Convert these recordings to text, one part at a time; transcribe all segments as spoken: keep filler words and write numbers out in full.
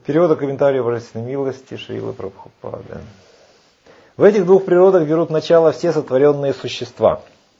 Перевода комментария Божественной милости Шрилы Прабхупады. В этих двух природах берут начало все сотворенные существа.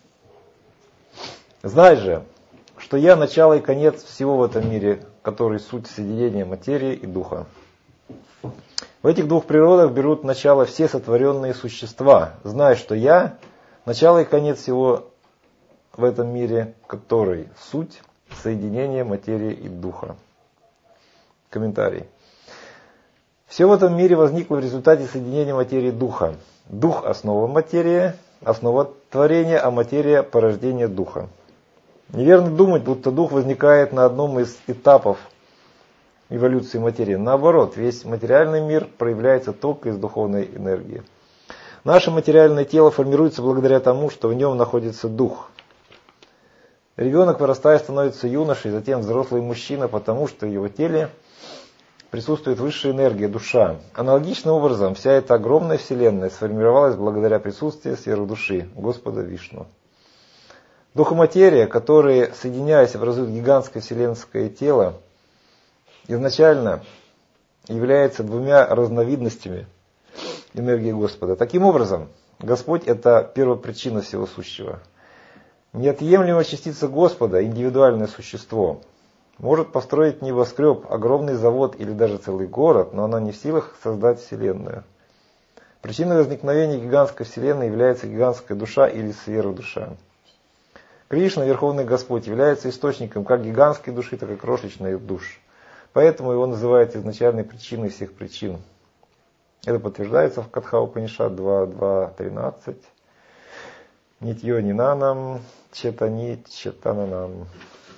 Знай же, что я начало и конец всего в этом мире, который суть соединения материи и духа. В этих двух природах берут начало все сотворенные существа. Знай, что я начало и конец всего в этом мире, который суть соединения материи и духа. Комментарий. Все в этом мире возникло в результате соединения материи и духа. Дух – основа материи, основа творения, а материя – порождение духа. Неверно думать, будто дух возникает на одном из этапов эволюции материи. Наоборот, весь материальный мир проявляется только из духовной энергии. Наше материальное тело формируется благодаря тому, что в нем находится дух. Ребенок, вырастая, становится юношей, затем взрослый мужчина, потому что в его теле присутствует высшая энергия, душа. Аналогичным образом, вся эта огромная вселенная сформировалась благодаря присутствию сверхдуши Господа Вишну. Дух и материя, которые, соединяясь, образуют гигантское вселенское тело, изначально являются двумя разновидностями энергии Господа. Таким образом, Господь – это первопричина всего сущего. Неотъемлемая частица Господа, индивидуальное существо, может построить небоскреб, огромный завод или даже целый город, но она не в силах создать Вселенную. Причиной возникновения гигантской Вселенной является гигантская душа или сверхдуша. Кришна, Верховный Господь, является источником как гигантской души, так и крошечных душ. Поэтому его называют изначальной причиной всех причин. Это подтверждается в Катха Упанишад два два тринадцать. Нитьё нинанам, четани четананам.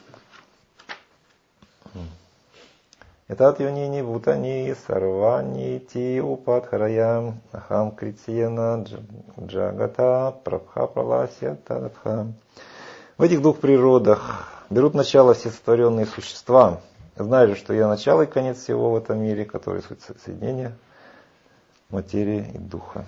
Этат юнини бутани сарвани ти упадхараям ахам критьена джагата прабха праласья таратха. В этих двух природах берут начало все сотворенные существа. Знай же, что я начало и конец всего в этом мире, который суть соединения материи и духа.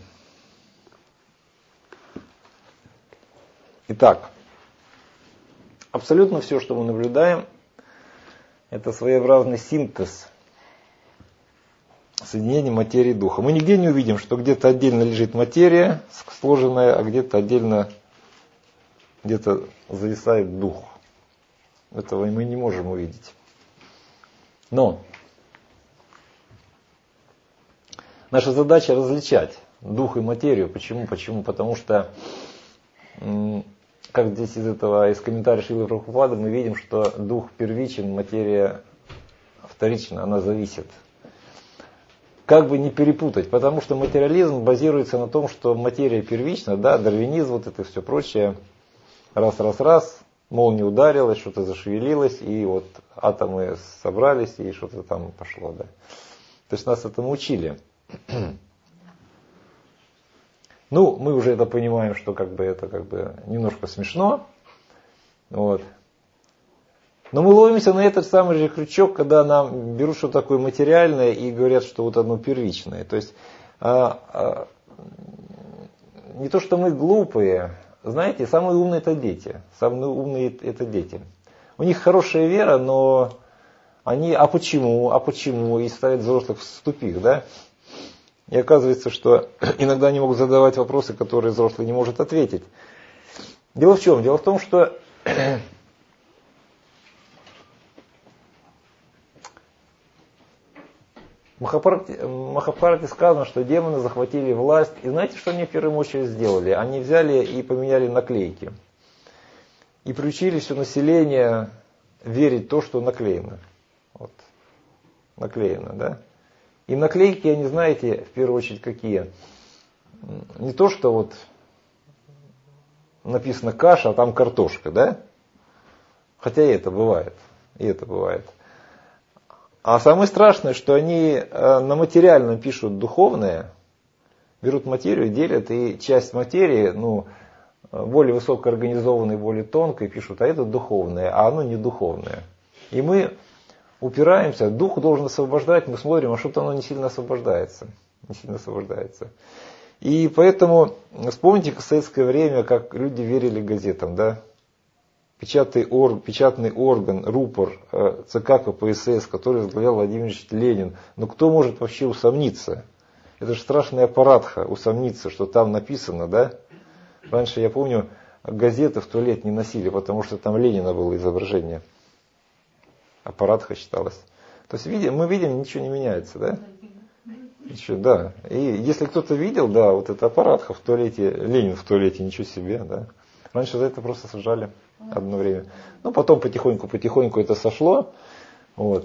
Итак, абсолютно все, что мы наблюдаем, это своеобразный синтез соединения материи и духа. Мы нигде не увидим, что где-то отдельно лежит материя сложенная, а где-то отдельно где-то зависает дух. Этого мы не можем увидеть. Но наша задача различать дух и материю. Почему? Почему? Потому что, как здесь из этого, из комментария Шрилы Прабхупады, мы видим, что дух первичен, материя вторична, она зависит. Как бы не перепутать, потому что материализм базируется на том, что материя первична, да, дарвинизм, вот это все прочее, раз-раз-раз, молния ударилась, что-то зашевелилось, и вот атомы собрались, и что-то там пошло, да. То есть нас этому учили. Ну, мы уже это понимаем, что как бы это как бы немножко смешно. Вот. Но мы ловимся на этот самый же крючок, когда нам берут что-то такое материальное и говорят, что вот оно первичное. То есть а, а, не то, что мы глупые. Знаете, самые умные это дети. Самые умные это дети. У них хорошая вера, но они, а почему, а почему, и ставят взрослых в тупик, да? И оказывается, что иногда они могут задавать вопросы, которые взрослый не может ответить. Дело в чем? Дело в том, что в Махабхарате сказано, что демоны захватили власть. И знаете, что они в первую очередь сделали? Они взяли и поменяли наклейки. И приучили все население верить в то, что наклеено. Вот. Наклеено, да? И наклейки, они знаете, в первую очередь какие? Не то, что вот написано каша, а там картошка, да? Хотя и это бывает. И это бывает. А самое страшное, что они на материальном пишут духовное, берут материю, делят, и часть материи, ну, более высокоорганизованной, более тонкой пишут, а это духовное, а оно не духовное. И мы упираемся, дух должен освобождать, мы смотрим, а что-то оно не сильно освобождается. Не сильно освобождается. И поэтому, вспомните в советское время, как люди верили газетам, да? печатный, ор, печатный орган, рупор э, ЦК КПСС, который возглавлял Владимир Ильич Ленин. Но кто может вообще усомниться? Это же страшный аппаратха, усомниться, что там написано, да? Раньше, я помню, газеты в туалет не носили, потому что там Ленина было изображение. Аппаратха считалось. То есть видим, мы видим, ничего не меняется, да? Ничего, да. И если кто-то видел, да, вот это аппаратха в туалете, Ленин в туалете, ничего себе, да. Раньше за это просто сажали одно время. Ну, потом потихоньку-потихоньку это сошло. Вот.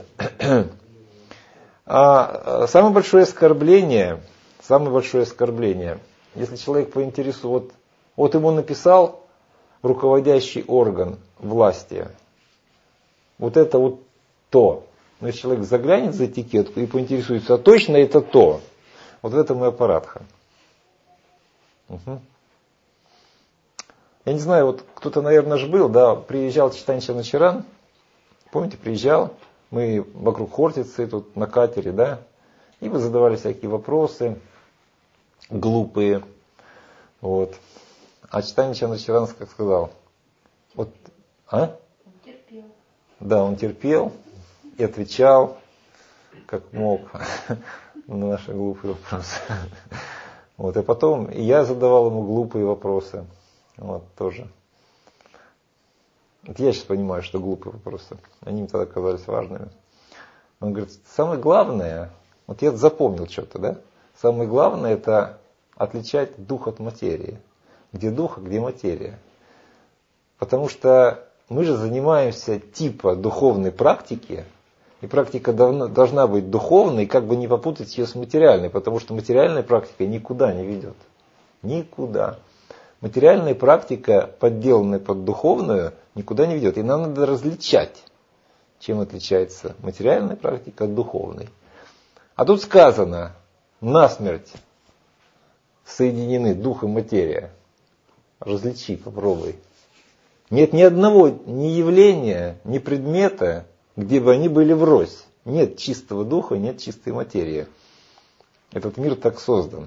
А самое большое оскорбление, самое большое оскорбление, если человек по интересу, вот, вот ему написал руководящий орган власти, вот это вот то. Но если человек заглянет за этикетку и поинтересуется, а точно это то, вот в этом и аппаратха. Угу. Я не знаю, вот кто-то, наверное, же был, да, приезжал Чайтанья Чаначаран, помните, приезжал, мы вокруг Хортицы тут на катере, да, и вы задавали всякие вопросы, глупые, вот. А Чайтанья Чаначаран как сказал, вот, а? Он терпел. Да, он терпел и отвечал, как мог, на наши глупые вопросы. Вот, и потом и я задавал ему глупые вопросы. Вот, тоже. Вот я сейчас понимаю, что глупые вопросы. Они мне тогда казались важными. Он говорит, самое главное, вот я запомнил что-то, да? Самое главное это отличать дух от материи. Где дух, а где материя. Потому что мы же занимаемся типа духовной практики, и практика должна быть духовной, и как бы не попутать ее с материальной, потому что материальная практика никуда не ведет. Никуда. Материальная практика, подделанная под духовную, никуда не ведет. И нам надо различать, чем отличается материальная практика от духовной. А тут сказано, насмерть соединены дух и материя. Различи, попробуй. Нет ни одного ни явления, ни предмета, где бы они были врозь. Нет чистого духа, нет чистой материи. Этот мир так создан.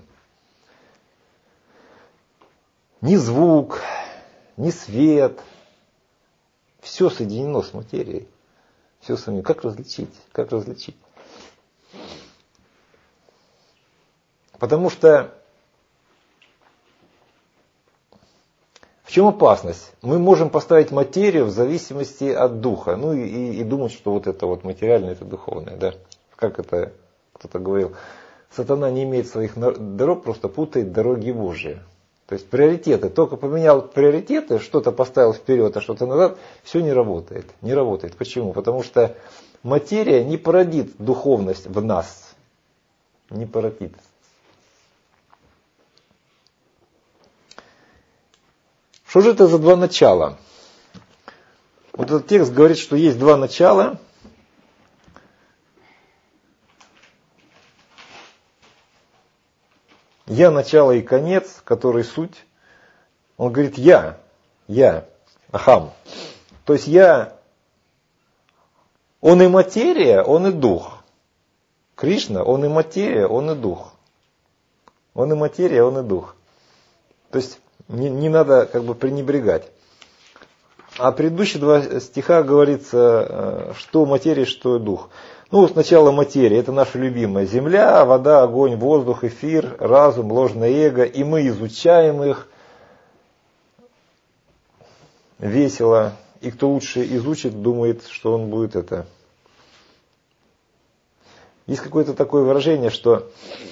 Ни звук, ни свет. Все соединено с материей. Все соединено. Как различить? Как различить? Потому что в чем опасность? Мы можем поставить материю в зависимости от духа. Ну и, и, и думать, что вот это вот материальное, это духовное. Да? Как это кто-то говорил? Сатана не имеет своих дорог, просто путает дороги Божьи. То есть приоритеты. Только поменял приоритеты, что-то поставил вперед, а что-то назад, все не работает. Не работает. Почему? Потому что материя не породит духовность в нас. Не породит. Что же это за два начала? Вот этот текст говорит, что есть два начала. Я начало и конец, который суть. Он говорит я, я, ахам. То есть я, он и материя, он и дух. Кришна, он и материя, он и дух. Он и материя, он и дух. То есть не, не надо как бы пренебрегать. А предыдущие два стиха говорится, что материя, что дух. Ну, сначала материя, это наша любимая земля, вода, огонь, воздух, эфир, разум, ложное эго. И мы изучаем их весело. И кто лучше изучит, думает, что он будет это. Есть какое-то такое выражение, что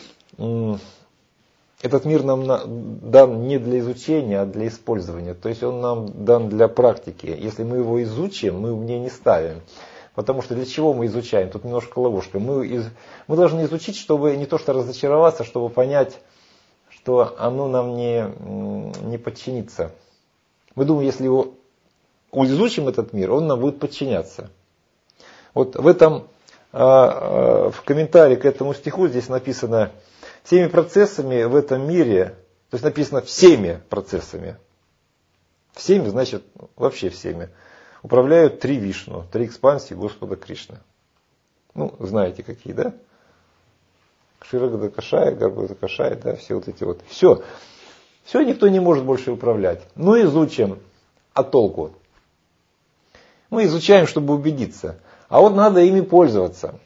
этот мир нам дан не для изучения, а для использования. То есть он нам дан для практики. Если мы его изучим, мы умнее не ставим. Потому что для чего мы изучаем? Тут немножко ловушка. Мы, из, мы должны изучить, чтобы не то что разочароваться, чтобы понять, что оно нам не, не подчинится. Мы думаем, если его изучим этот мир, он нам будет подчиняться. Вот в этом, в комментарии к этому стиху здесь написано, всеми процессами в этом мире, то есть написано всеми процессами. Всеми, значит, вообще всеми. Управляют три Вишну, три экспансии Господа Кришны. Ну, знаете какие, да? Кширагадакашай, Гарбадакашай, да, все вот эти вот. Все. Все никто не может больше управлять. Ну, изучим. А толку? Мы изучаем, чтобы убедиться. А вот надо ими пользоваться.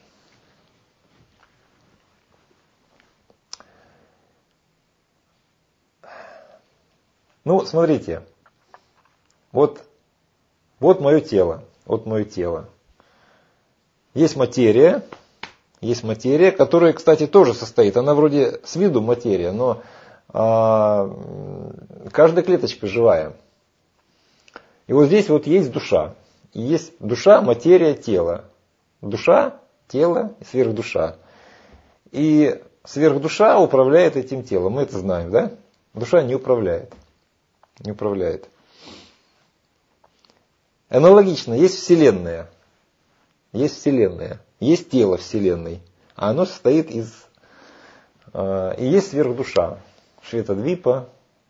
Ну, смотрите. Вот, вот мое тело. Вот мое тело. Есть материя. Есть материя, которая, кстати, тоже состоит. Она вроде с виду материя, но а, каждая клеточка живая. И вот здесь вот есть душа. И есть душа, материя, тело. Душа, тело и сверхдуша. И сверхдуша управляет этим телом. Мы это знаем, да? Душа не управляет. Не управляет. Аналогично, есть Вселенная. Есть Вселенная. Есть тело Вселенной. А оно состоит из... Э, и есть сверхдуша. Шветадвипа.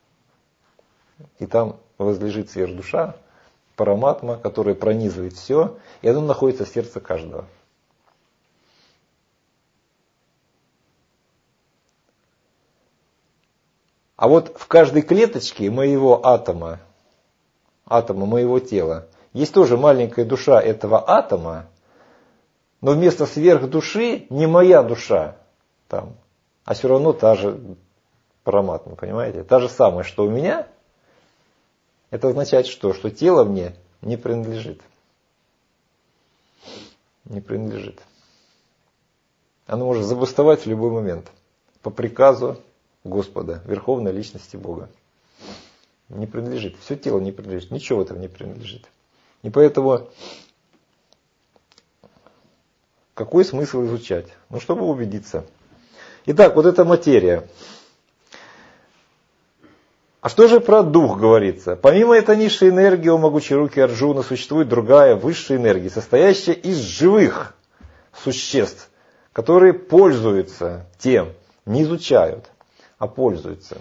И там возлежит сверхдуша. Параматма, которая пронизывает все. И оно находится в сердце каждого. А вот в каждой клеточке моего атома, атома моего тела, есть тоже маленькая душа этого атома, но вместо сверхдуши не моя душа там, а все равно та же параматма, понимаете? Та же самая, что у меня. Это означает что? Что тело мне не принадлежит. Не принадлежит. Оно может забастовать в любой момент. По приказу Господа, Верховной Личности Бога. Не принадлежит. Все тело не принадлежит. Ничего этого не принадлежит. И поэтому какой смысл изучать? Ну, чтобы убедиться. Итак, вот эта материя. А что же про дух говорится? Помимо этой низшей энергии, о могучей руки Арджуна, существует другая, высшая энергия, состоящая из живых существ, которые пользуются тем, не изучают, а пользуются.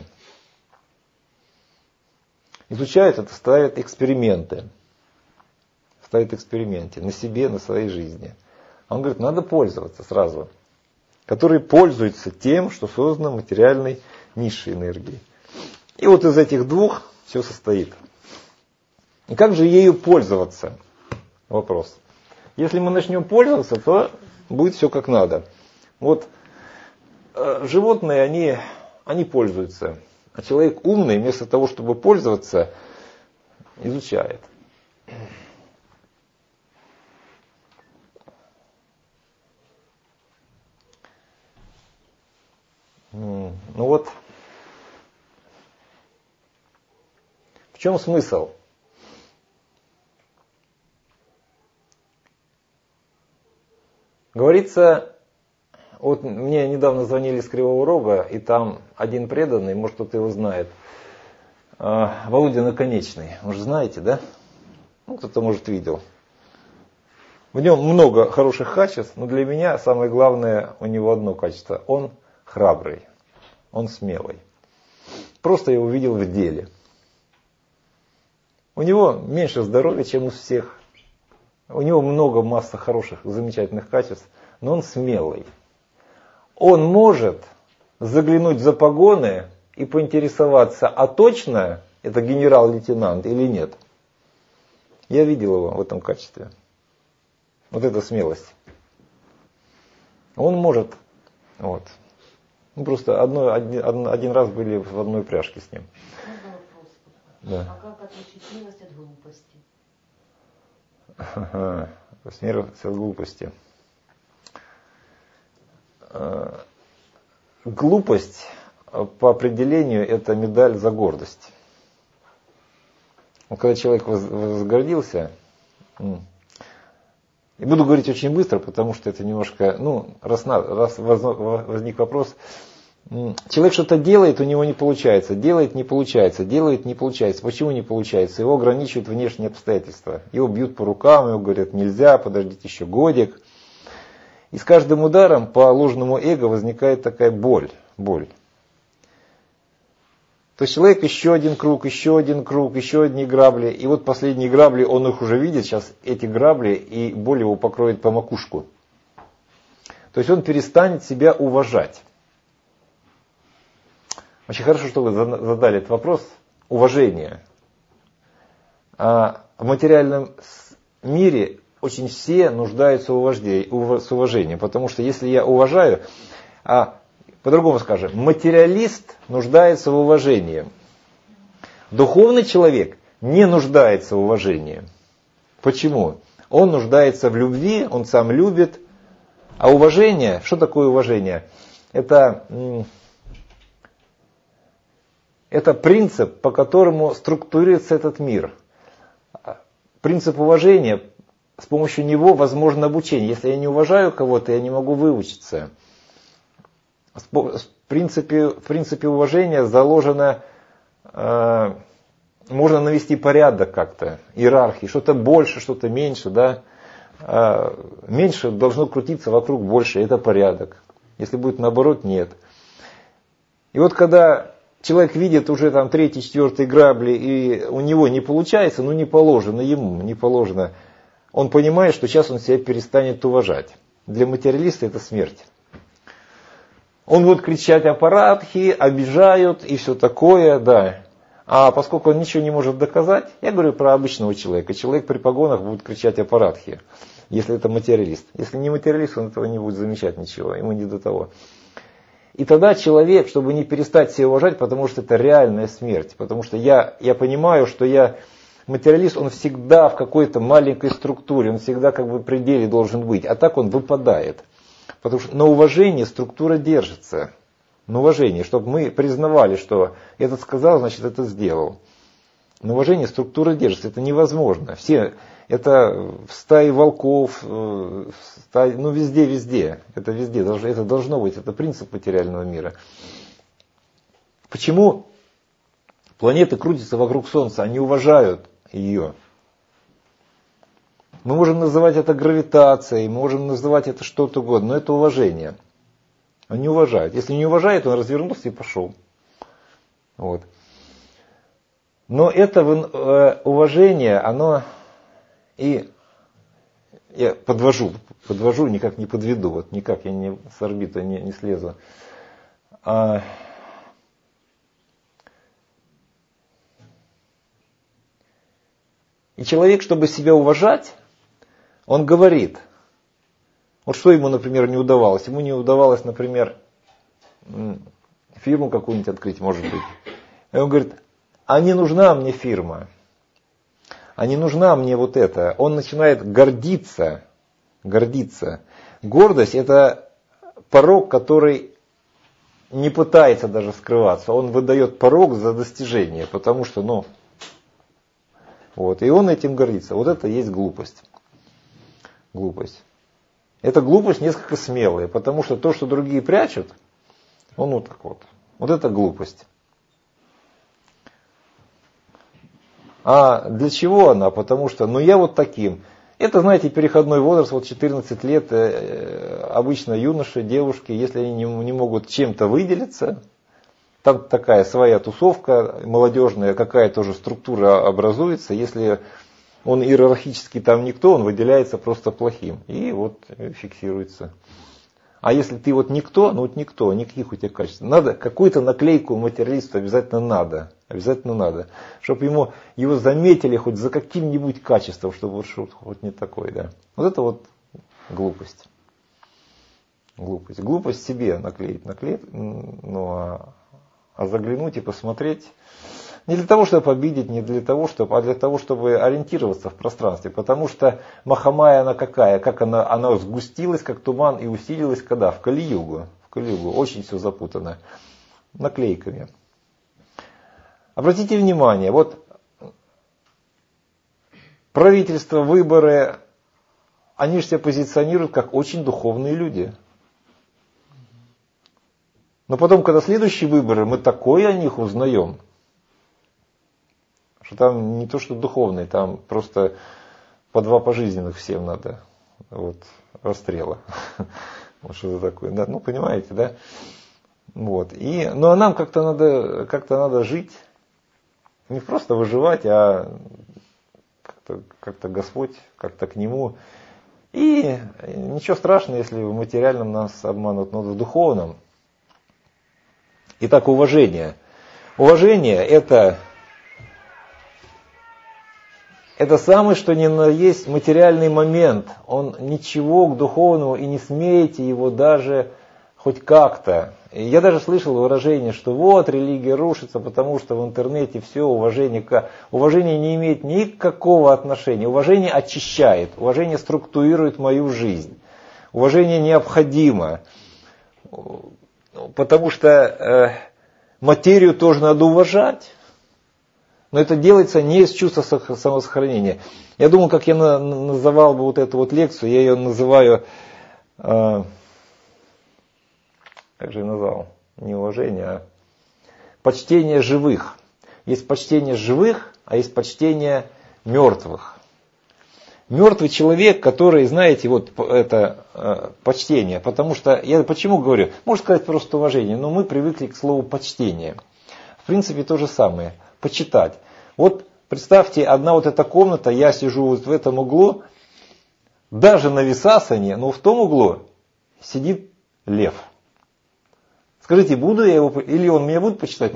Изучают это, ставят эксперименты. Ставят эксперименты на себе, на своей жизни. А он говорит, надо пользоваться сразу. Которые пользуются тем, что создано материальной низшей энергией. И вот из этих двух все состоит. И как же ею пользоваться? Вопрос. Если мы начнем пользоваться, то будет все как надо. Вот э, животные, они, они пользуются. А человек умный, вместо того, чтобы пользоваться, изучает. Ну вот, в чем смысл? Говорится, вот мне недавно звонили из Кривого Рога, и там один преданный, может кто-то его знает, Володя Наконечный, вы же знаете, да? Ну, кто-то, может, видел. В нем много хороших качеств, но для меня самое главное у него одно качество. Он храбрый, он смелый. Просто я его видел в деле. У него меньше здоровья, чем у всех. У него много масса хороших, замечательных качеств, но он смелый. Он может заглянуть за погоны и поинтересоваться, а точно это генерал-лейтенант или нет. Я видел его в этом качестве. Вот эта смелость. Он может. Вот. Мы просто одно, один, один раз были в одной пряжке с ним. Можно вопрос? Да. А как отличить смелость от глупости? Ага. Смелость от глупости. Глупость по определению это медаль за гордость. Вот когда человек возгордился, и буду говорить очень быстро, потому что это немножко, ну, раз, на, раз возник вопрос, человек что-то делает, у него не получается, делает, не получается, делает, не получается. Почему не получается? Его ограничивают внешние обстоятельства. Его бьют по рукам, ему говорят, нельзя, подождите еще годик. И с каждым ударом по ложному эго возникает такая боль, боль. То есть человек еще один круг, еще один круг, еще одни грабли. И вот последние грабли, он их уже видит, сейчас эти грабли, и боль его покроет по макушку. То есть он перестанет себя уважать. Очень хорошо, что вы задали этот вопрос. Уважение. А в материальном мире очень все нуждаются в уважении, потому что если я уважаю, а по-другому скажем, материалист нуждается в уважении. Духовный человек не нуждается в уважении. Почему? Он нуждается в любви, он сам любит. А уважение, что такое уважение? Это, это принцип, по которому структурируется этот мир. Принцип уважения, с помощью него возможно обучение. Если я не уважаю кого-то, я не могу выучиться. В принципе, в принципе уважения заложено, э, можно навести порядок как-то, иерархии, что-то больше, что-то меньше, да. Э, меньше должно крутиться вокруг больше, это порядок. Если будет наоборот, нет. И вот когда человек видит уже там третий, четвертый грабли, и у него не получается, ну не положено ему, не положено, он понимает, что сейчас он себя перестанет уважать. Для материалиста это смерть. Он будет кричать аппаратхи, обижают и все такое, да. А поскольку он ничего не может доказать, я говорю про обычного человека. Человек при погонах будет кричать аппаратхи, если это материалист. Если не материалист, он этого не будет замечать ничего, ему не до того. И тогда человек, чтобы не перестать себя уважать, потому что это реальная смерть. Потому что я, я понимаю, что я материалист, он всегда в какой-то маленькой структуре, он всегда как бы в пределе должен быть. А так он выпадает. Потому что на уважении структура держится. На уважении, чтобы мы признавали, что этот сказал, значит это сделал. На уважении структура держится. Это невозможно. Все, это в стае волков, в стае, ну везде, везде. Это везде. Это должно быть. Это принцип материального мира. Почему планеты крутятся вокруг Солнца? Они уважают ее. Мы можем называть это гравитацией, мы можем называть это что-то угодно, но это уважение. Он не уважает. Если не уважает, он развернулся и пошел. Вот. Но это уважение, оно и я подвожу, подвожу, никак не подведу, вот никак я не с орбиты не, не слезу. А, и человек, чтобы себя уважать, он говорит, вот что ему, например, не удавалось. Ему не удавалось, например, фирму какую-нибудь открыть, может быть. И он говорит, а не нужна мне фирма, а не нужна мне вот это. Он начинает гордиться, гордиться. Гордость – это порог, который не пытается даже скрываться. Он выдает порог за достижение, потому что, ну, вот, и он этим гордится. Вот это и есть глупость. Глупость. Эта глупость несколько смелая, потому что то, что другие прячут, он вот так вот. Вот это глупость. А для чего она? Потому что, ну я вот таким. Это, знаете, переходной возраст, вот четырнадцать лет, обычно юноши, девушки, если они не могут чем-то выделиться, там такая своя тусовка молодежная, какая тоже структура образуется, если он иерархически там никто, он выделяется просто плохим. И вот фиксируется. А если ты вот никто, ну вот никто, никаких у тебя качеств. Надо, какую-то наклейку материалисту обязательно надо. Обязательно надо. Чтобы ему, его заметили хоть за каким-нибудь качеством, чтобы вот что-то хоть не такое, да. Вот это вот глупость. Глупость. Глупость себе наклеить, наклеить, ну а, а заглянуть и посмотреть. Не для того, чтобы обидеть, не для того, чтобы, а для того, чтобы ориентироваться в пространстве. Потому что Махамая она какая? Как она, она сгустилась, как туман, и усилилась когда? В Кали-югу. В Кали-югу. Очень все запутано. Наклейками. Обратите внимание, вот правительство, выборы, они же себя позиционируют как очень духовные люди. Но потом, когда следующие выборы, мы такое о них узнаем, что там не то, что духовные, там просто по два пожизненных всем надо. Вот, расстрела. Вот что-то такое. Да? Ну, понимаете, да? Вот. И, ну, а нам как-то надо, как-то надо жить. Не просто выживать, а как-то, как-то Господь, как-то к Нему. И ничего страшного, если в материальном нас обманут, но в духовном. Итак, уважение. Уважение – это это самый, что ни на есть материальный момент. Он ничего к духовному, и не смейте его даже хоть как-то. И я даже слышал выражение, что вот религия рушится, потому что в интернете все уважение. Уважение не имеет никакого отношения. Уважение очищает, уважение структурирует мою жизнь. Уважение необходимо, потому что э, материю тоже надо уважать. Но это делается не из чувства самосохранения. Я думаю, как я на, называл бы вот эту вот лекцию, я ее называю, э, как же я назвал, не уважение, а почтение живых. Есть почтение живых, а есть почтение мертвых. Мертвый человек, который, знаете, вот это э, почтение, потому что, я почему говорю, можно сказать просто уважение, но мы привыкли к слову почтение. В принципе, то же самое. Почитать. Вот представьте, одна вот эта комната, я сижу вот в этом углу, даже на висасане, но в том углу сидит лев. Скажите, буду я его, или он меня будет почитать?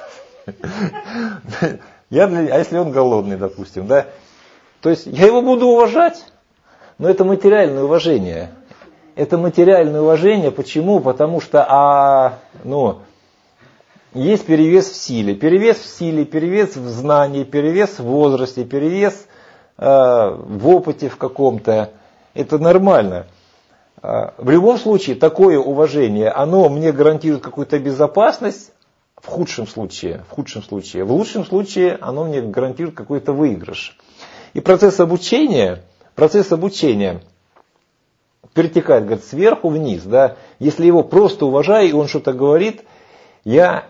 Я для, а если он голодный, допустим, да? То есть я его буду уважать, но это материальное уважение. Это материальное уважение, почему? Потому что, а, ну... Есть перевес в силе. Перевес в силе, перевес в знании, перевес в возрасте, перевес э, в опыте в каком-то. Это нормально. Э, в любом случае, такое уважение, оно мне гарантирует какую-то безопасность в худшем случае. В худшем случае. В лучшем случае оно мне гарантирует какой-то выигрыш. И процесс обучения, процесс обучения перетекает, говорит, сверху вниз. Да? Если его просто уважаю, и он что-то говорит, я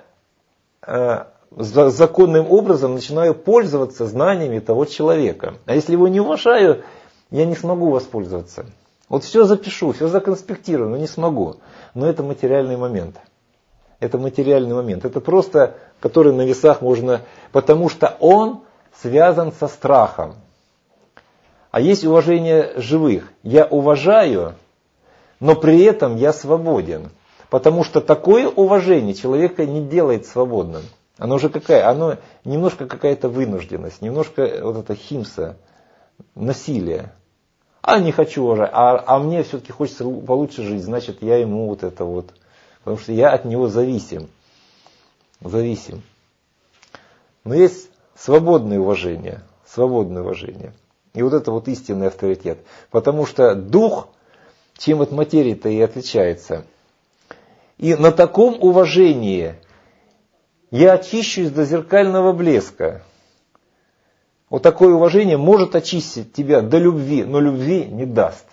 законным образом начинаю пользоваться знаниями того человека. А если его не уважаю, я не смогу воспользоваться. Вот все запишу, все законспектирую, но не смогу. Но это материальный момент. Это материальный момент. Это просто, который на весах можно... Потому что он связан со страхом. А есть уважение живых. Я уважаю, но при этом я свободен. Потому что такое уважение человека не делает свободным. Оно уже какая? Оно немножко какая-то вынужденность, немножко вот это химса, насилие. А не хочу уважать, а, а мне все-таки хочется получше жить, значит я ему вот это вот. Потому что я от него зависим. Зависим. Но есть свободное уважение. Свободное уважение. И вот это вот истинный авторитет. Потому что дух, чем от материи-то и отличается. И на таком уважении я очищусь до зеркального блеска. Вот такое уважение может очистить тебя до любви, но любви не даст.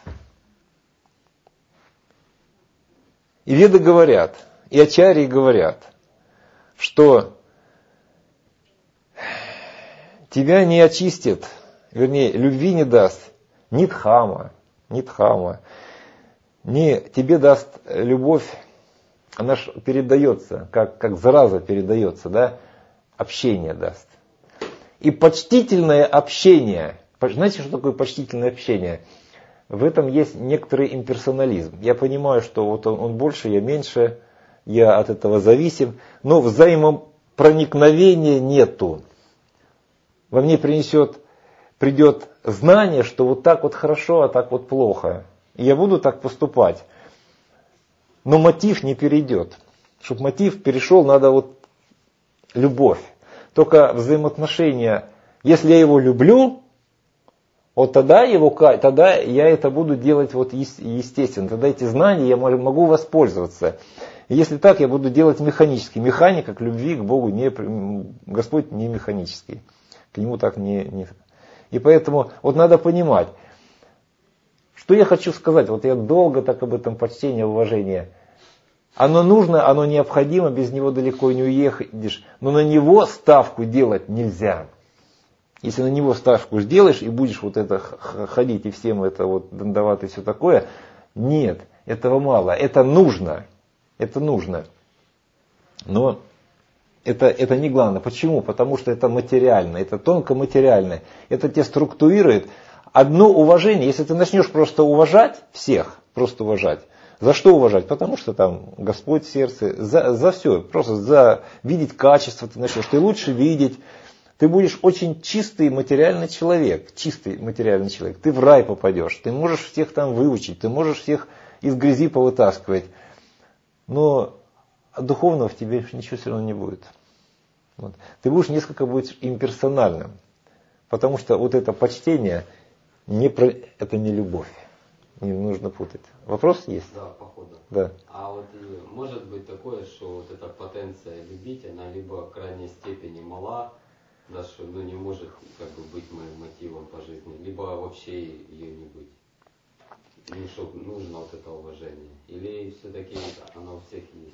И веды говорят, и ачарьи говорят, что тебя не очистит, вернее, любви не даст ни дхамма, ни дхамма, не тебе даст любовь. Она ж передается, как, как зараза передается, да? Общение даст. И почтительное общение. Знаете, что такое почтительное общение? В этом есть некоторый имперсонализм. Я понимаю, что вот он, он больше, я меньше, я от этого зависим, но взаимопроникновения нету. Во мне принесет, придет знание, что вот так вот хорошо, а так вот плохо. И я буду так поступать. Но мотив не перейдет. Чтобы мотив перешел, надо вот любовь. Только взаимоотношения. Если я его люблю, вот тогда, его, тогда я это буду делать вот естественно. Тогда эти знания я могу воспользоваться. И если так, я буду делать механически. Механика к любви, к Богу, не, Господь не механический. К Нему так не, не... И поэтому вот надо понимать. Что я хочу сказать? Вот я долго так об этом почтении, уважении. Оно нужно, оно необходимо, без него далеко не уедешь. Но на него ставку делать нельзя. Если на него ставку сделаешь и будешь вот это ходить и всем это вот давать и все такое, нет, этого мало. Это нужно. Это нужно. Но это, это не главное. Почему? Потому что это материально, это тонко материальное. Это тебя структурирует. Одно уважение, если ты начнешь просто уважать всех, просто уважать. За что уважать? Потому что там Господь в сердце, за, за все, просто за видеть качество ты начнешь, ты лучше видеть, Ты будешь очень чистый материальный человек, чистый материальный человек. Ты в рай попадешь, ты можешь всех там выучить, ты можешь всех из грязи повытаскивать. Но духовного в тебе ничего все равно не будет. Вот. Ты будешь несколько будешь имперсональным. Потому что вот это почтение, не про... это не любовь. Не нужно путать. Вопрос есть? Да, походу. Да. А вот и может быть такое, что вот эта потенция любить, она либо в крайней степени мала, да, что ну, не может как бы быть моим мотивом по жизни, либо вообще ее не быть. Ну, что нужно вот это уважение. Или все-таки оно у всех есть?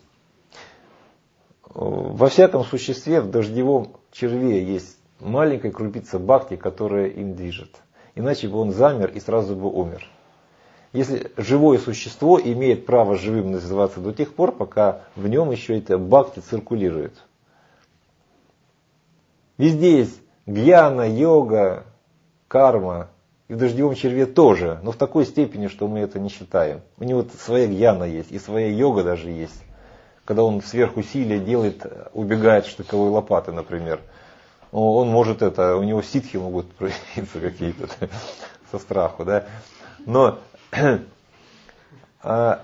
Во всяком существе, в дождевом черве есть маленькая крупица бхакти, которая им движет. Иначе бы он замер и сразу бы умер. Если живое существо имеет право живым называться до тех пор, пока в нем еще это бхакти циркулирует. Везде есть гьяна, йога, карма. И в дождевом черве тоже. Но в такой степени, что мы это не считаем. У него своя гьяна есть, и своя йога даже есть. Когда он сверхусилия делает, убегает штыковой лопаты, например. Он может это, у него ситхи могут проявиться какие-то со страху. Да? Но а,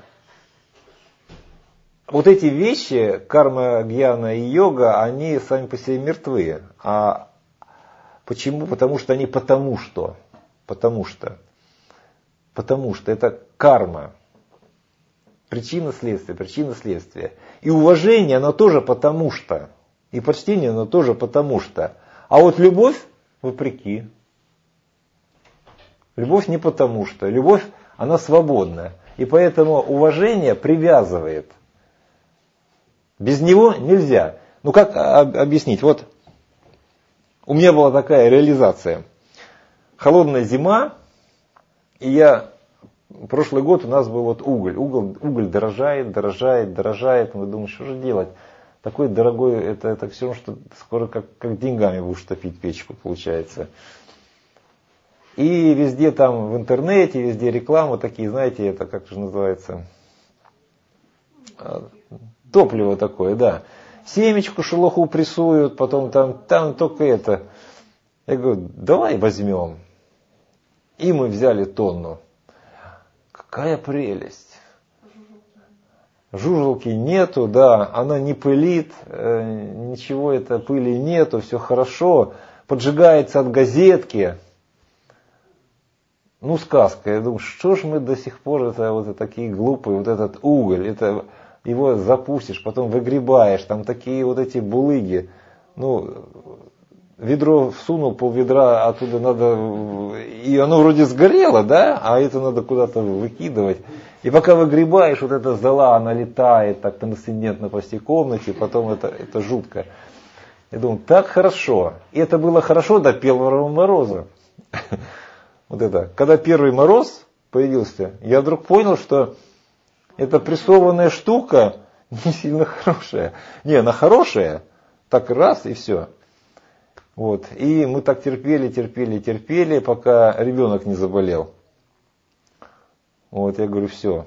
вот эти вещи, карма, гьяна и йога, они сами по себе мертвы. А почему? Потому что они потому что. Потому что. Потому что это карма. Причина следствия, причина следствия. И уважение, оно тоже потому что. И почтение, оно тоже потому что. А вот любовь вопреки. Любовь не потому что. Любовь, она свободна. И поэтому уважение привязывает. Без него нельзя. Ну как объяснить? Вот у меня была такая реализация. Холодная зима, и я... Прошлый год у нас был вот уголь. Уголь, уголь дорожает, дорожает, дорожает. Мы думаем, что же делать? Такой дорогой, это, это все, что скоро как, как деньгами будешь топить печку, получается. И везде там в интернете, везде реклама такие, знаете, это как же называется? Топливо такое, да. Семечку шелуху прессуют, потом там, там только это. Я говорю, давай возьмем. И мы взяли тонну. Какая прелесть. Жужелки нету, да, она не пылит, э, ничего это пыли нету, все хорошо. Поджигается от газетки. Ну, сказка. Я думаю, что ж мы до сих пор это вот такие глупые, вот этот уголь, это его запустишь, потом выгребаешь, там такие вот эти булыги. Ну, ведро всунул, полведра оттуда надо, и оно вроде сгорело, да, а это надо куда-то выкидывать. И пока выгребаешь, вот эта зола, она летает так трансцендентно по всей комнате, потом это, это жутко. Я думаю, так хорошо. И это было хорошо до первого мороза. Вот это. Когда первый мороз появился, я вдруг понял, что эта прессованная штука не сильно хорошая. Не, она хорошая, так раз и все. Вот. И мы так терпели, терпели, терпели, пока ребенок не заболел. Вот, я говорю, все.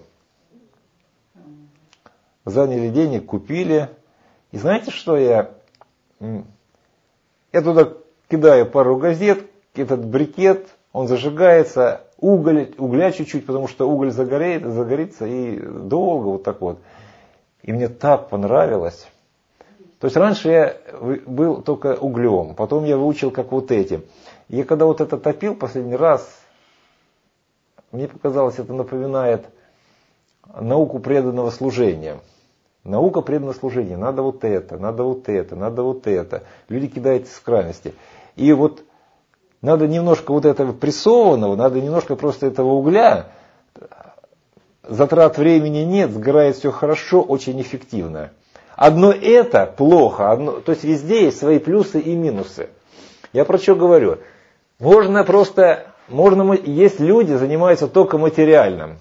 Заняли денег, купили. И знаете, что я? Я туда кидаю пару газет, этот брикет, он зажигается, уголь, угля чуть-чуть, потому что уголь загорит, загорится и долго вот так вот. И мне так понравилось. То есть раньше я был только углем, потом я выучил как вот этим. И я когда вот это топил последний раз, мне показалось, это напоминает науку преданного служения. Наука преданного служения. Надо вот это, надо вот это, надо вот это. Люди кидаются в крайности. И вот надо немножко вот этого прессованного, надо немножко просто этого угля. Затрат времени нет, сгорает все хорошо, очень эффективно. Одно это плохо, одно, то есть везде есть свои плюсы и минусы. Я про что говорю? Можно просто, можно, есть люди, занимаются только материальным.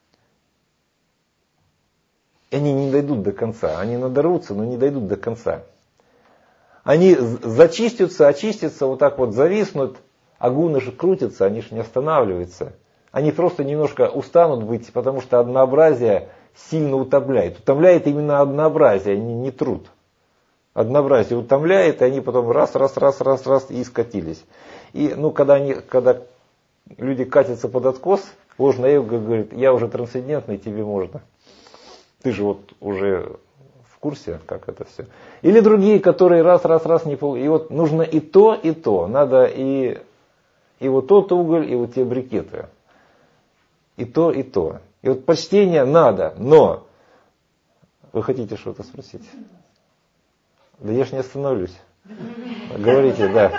И они не дойдут до конца. Они надорвутся, но не дойдут до конца. Они зачистятся, очистятся, вот так вот зависнут, а гуны же крутятся, они же не останавливаются. Они просто немножко устанут быть, потому что однообразие сильно утомляет. Утомляет именно однообразие, не, не труд. Однообразие утомляет, и они потом раз, раз, раз, раз, раз и скатились. И ну, когда, они, когда люди катятся под откос, ложное эго говорит, я уже трансцендентный, тебе можно. Ты же вот уже в курсе, как это все. Или другие, которые раз, раз, раз не получили. И вот нужно и то, и то. Надо и, и вот тот уголь, и вот те брикеты. И то, и то. И вот почтение надо, но... Вы хотите что-то спросить? Да я ж не остановлюсь. Говорите, да.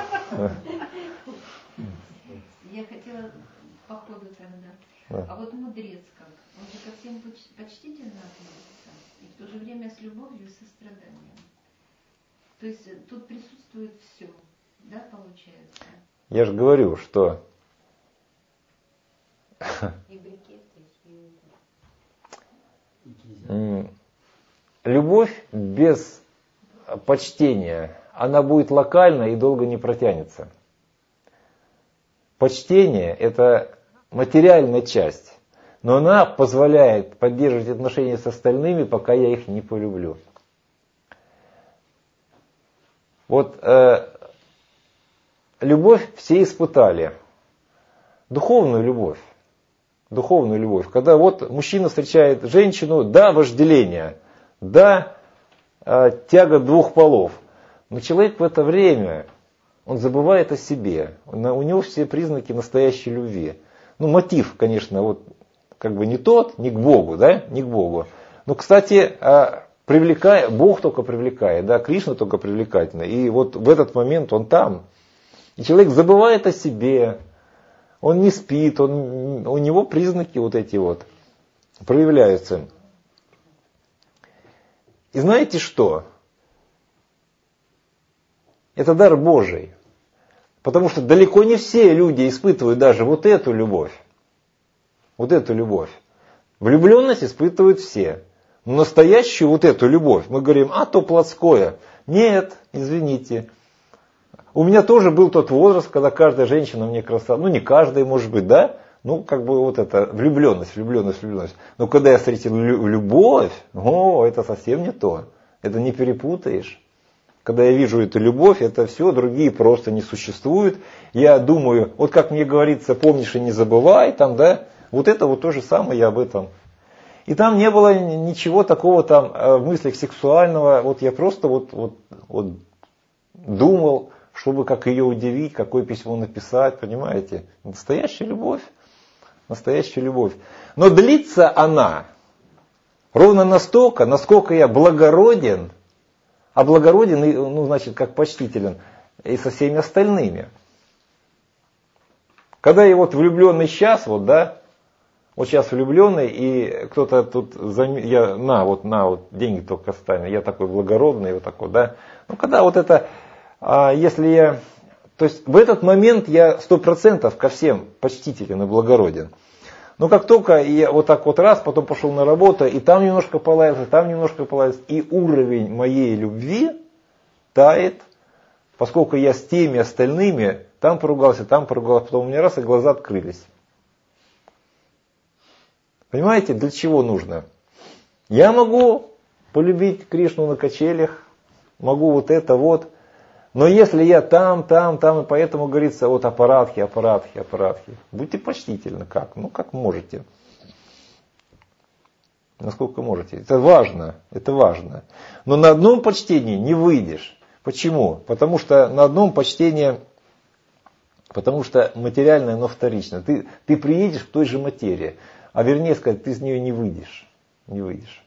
Я хотела по ходу тогда. Да. А вот мудрец как? Он же ко всем поч- почтительно относится, и в то же время с любовью и состраданием. То есть э, тут присутствует все, да, получается? Я же говорю, что И брикеты, и... м, любовь без почтения, она будет локальна и долго не протянется. Почтение – это материальная часть, но она позволяет поддерживать отношения с остальными, пока я их не полюблю. Вот э, любовь все испытали. Духовную любовь. Духовную любовь. Когда вот мужчина встречает женщину, да, вожделение, да, э, тяга двух полов. Но человек в это время, он забывает о себе. Он, у него все признаки настоящей любви. Ну, мотив, конечно, вот как бы не тот, не к Богу, да, не к Богу. Но, кстати, э, привлекает, Бог только привлекает, да, Кришна только привлекательный. И вот в этот момент он там. И человек забывает о себе. Он не спит, он, у него признаки вот эти вот проявляются. И знаете что? Это дар Божий. Потому что далеко не все люди испытывают даже вот эту любовь. Вот эту любовь. Влюбленность испытывают все. Но настоящую вот эту любовь, мы говорим, а то плотское. Нет, извините. У меня тоже был тот возраст, когда каждая женщина мне красавица. Ну не каждая, может быть, да? Ну как бы вот это влюбленность, влюбленность, влюбленность. Но когда я встретил любовь, о, это совсем не то. Это не перепутаешь. Когда я вижу эту любовь, это все, другие просто не существуют. Я думаю, вот как мне говорится, помнишь и не забывай, там, да, вот это вот то же самое, я об этом. И там не было ничего такого там в мыслях сексуального, вот я просто вот, вот, вот думал, чтобы как ее удивить, какое письмо написать, понимаете? Настоящая любовь, настоящая любовь. Но длится она ровно настолько, насколько я благороден, а благороден, ну, значит, как почтителен, и со всеми остальными. Когда я вот влюбленный сейчас, вот, да, вот сейчас влюбленный, и кто-то тут, я, на, вот, на, вот, деньги только ставим, я такой благородный, вот такой, да. Ну, когда вот это, а, если я, то есть в этот момент я сто процентов ко всем почтителен и благороден. Но как только я вот так вот раз, потом пошел на работу, и там немножко полазил, там немножко полазил, и уровень моей любви тает, поскольку я с теми остальными, там поругался, там поругался, потом у меня раз и глаза открылись. Понимаете, для чего нужно? Я могу полюбить Кришну на качелях, могу вот это вот, но если я там, там, там, и поэтому говорится, вот аппаратхи, аппаратхи, аппаратхи. Будьте почтительны, как? Ну, как можете. Насколько можете. Это важно, это важно. Но на одном почтении не выйдешь. Почему? Потому что на одном почтении, потому что материальное, оно вторично. Ты, ты приедешь к той же материи, а вернее сказать, ты из нее не выйдешь. Не выйдешь.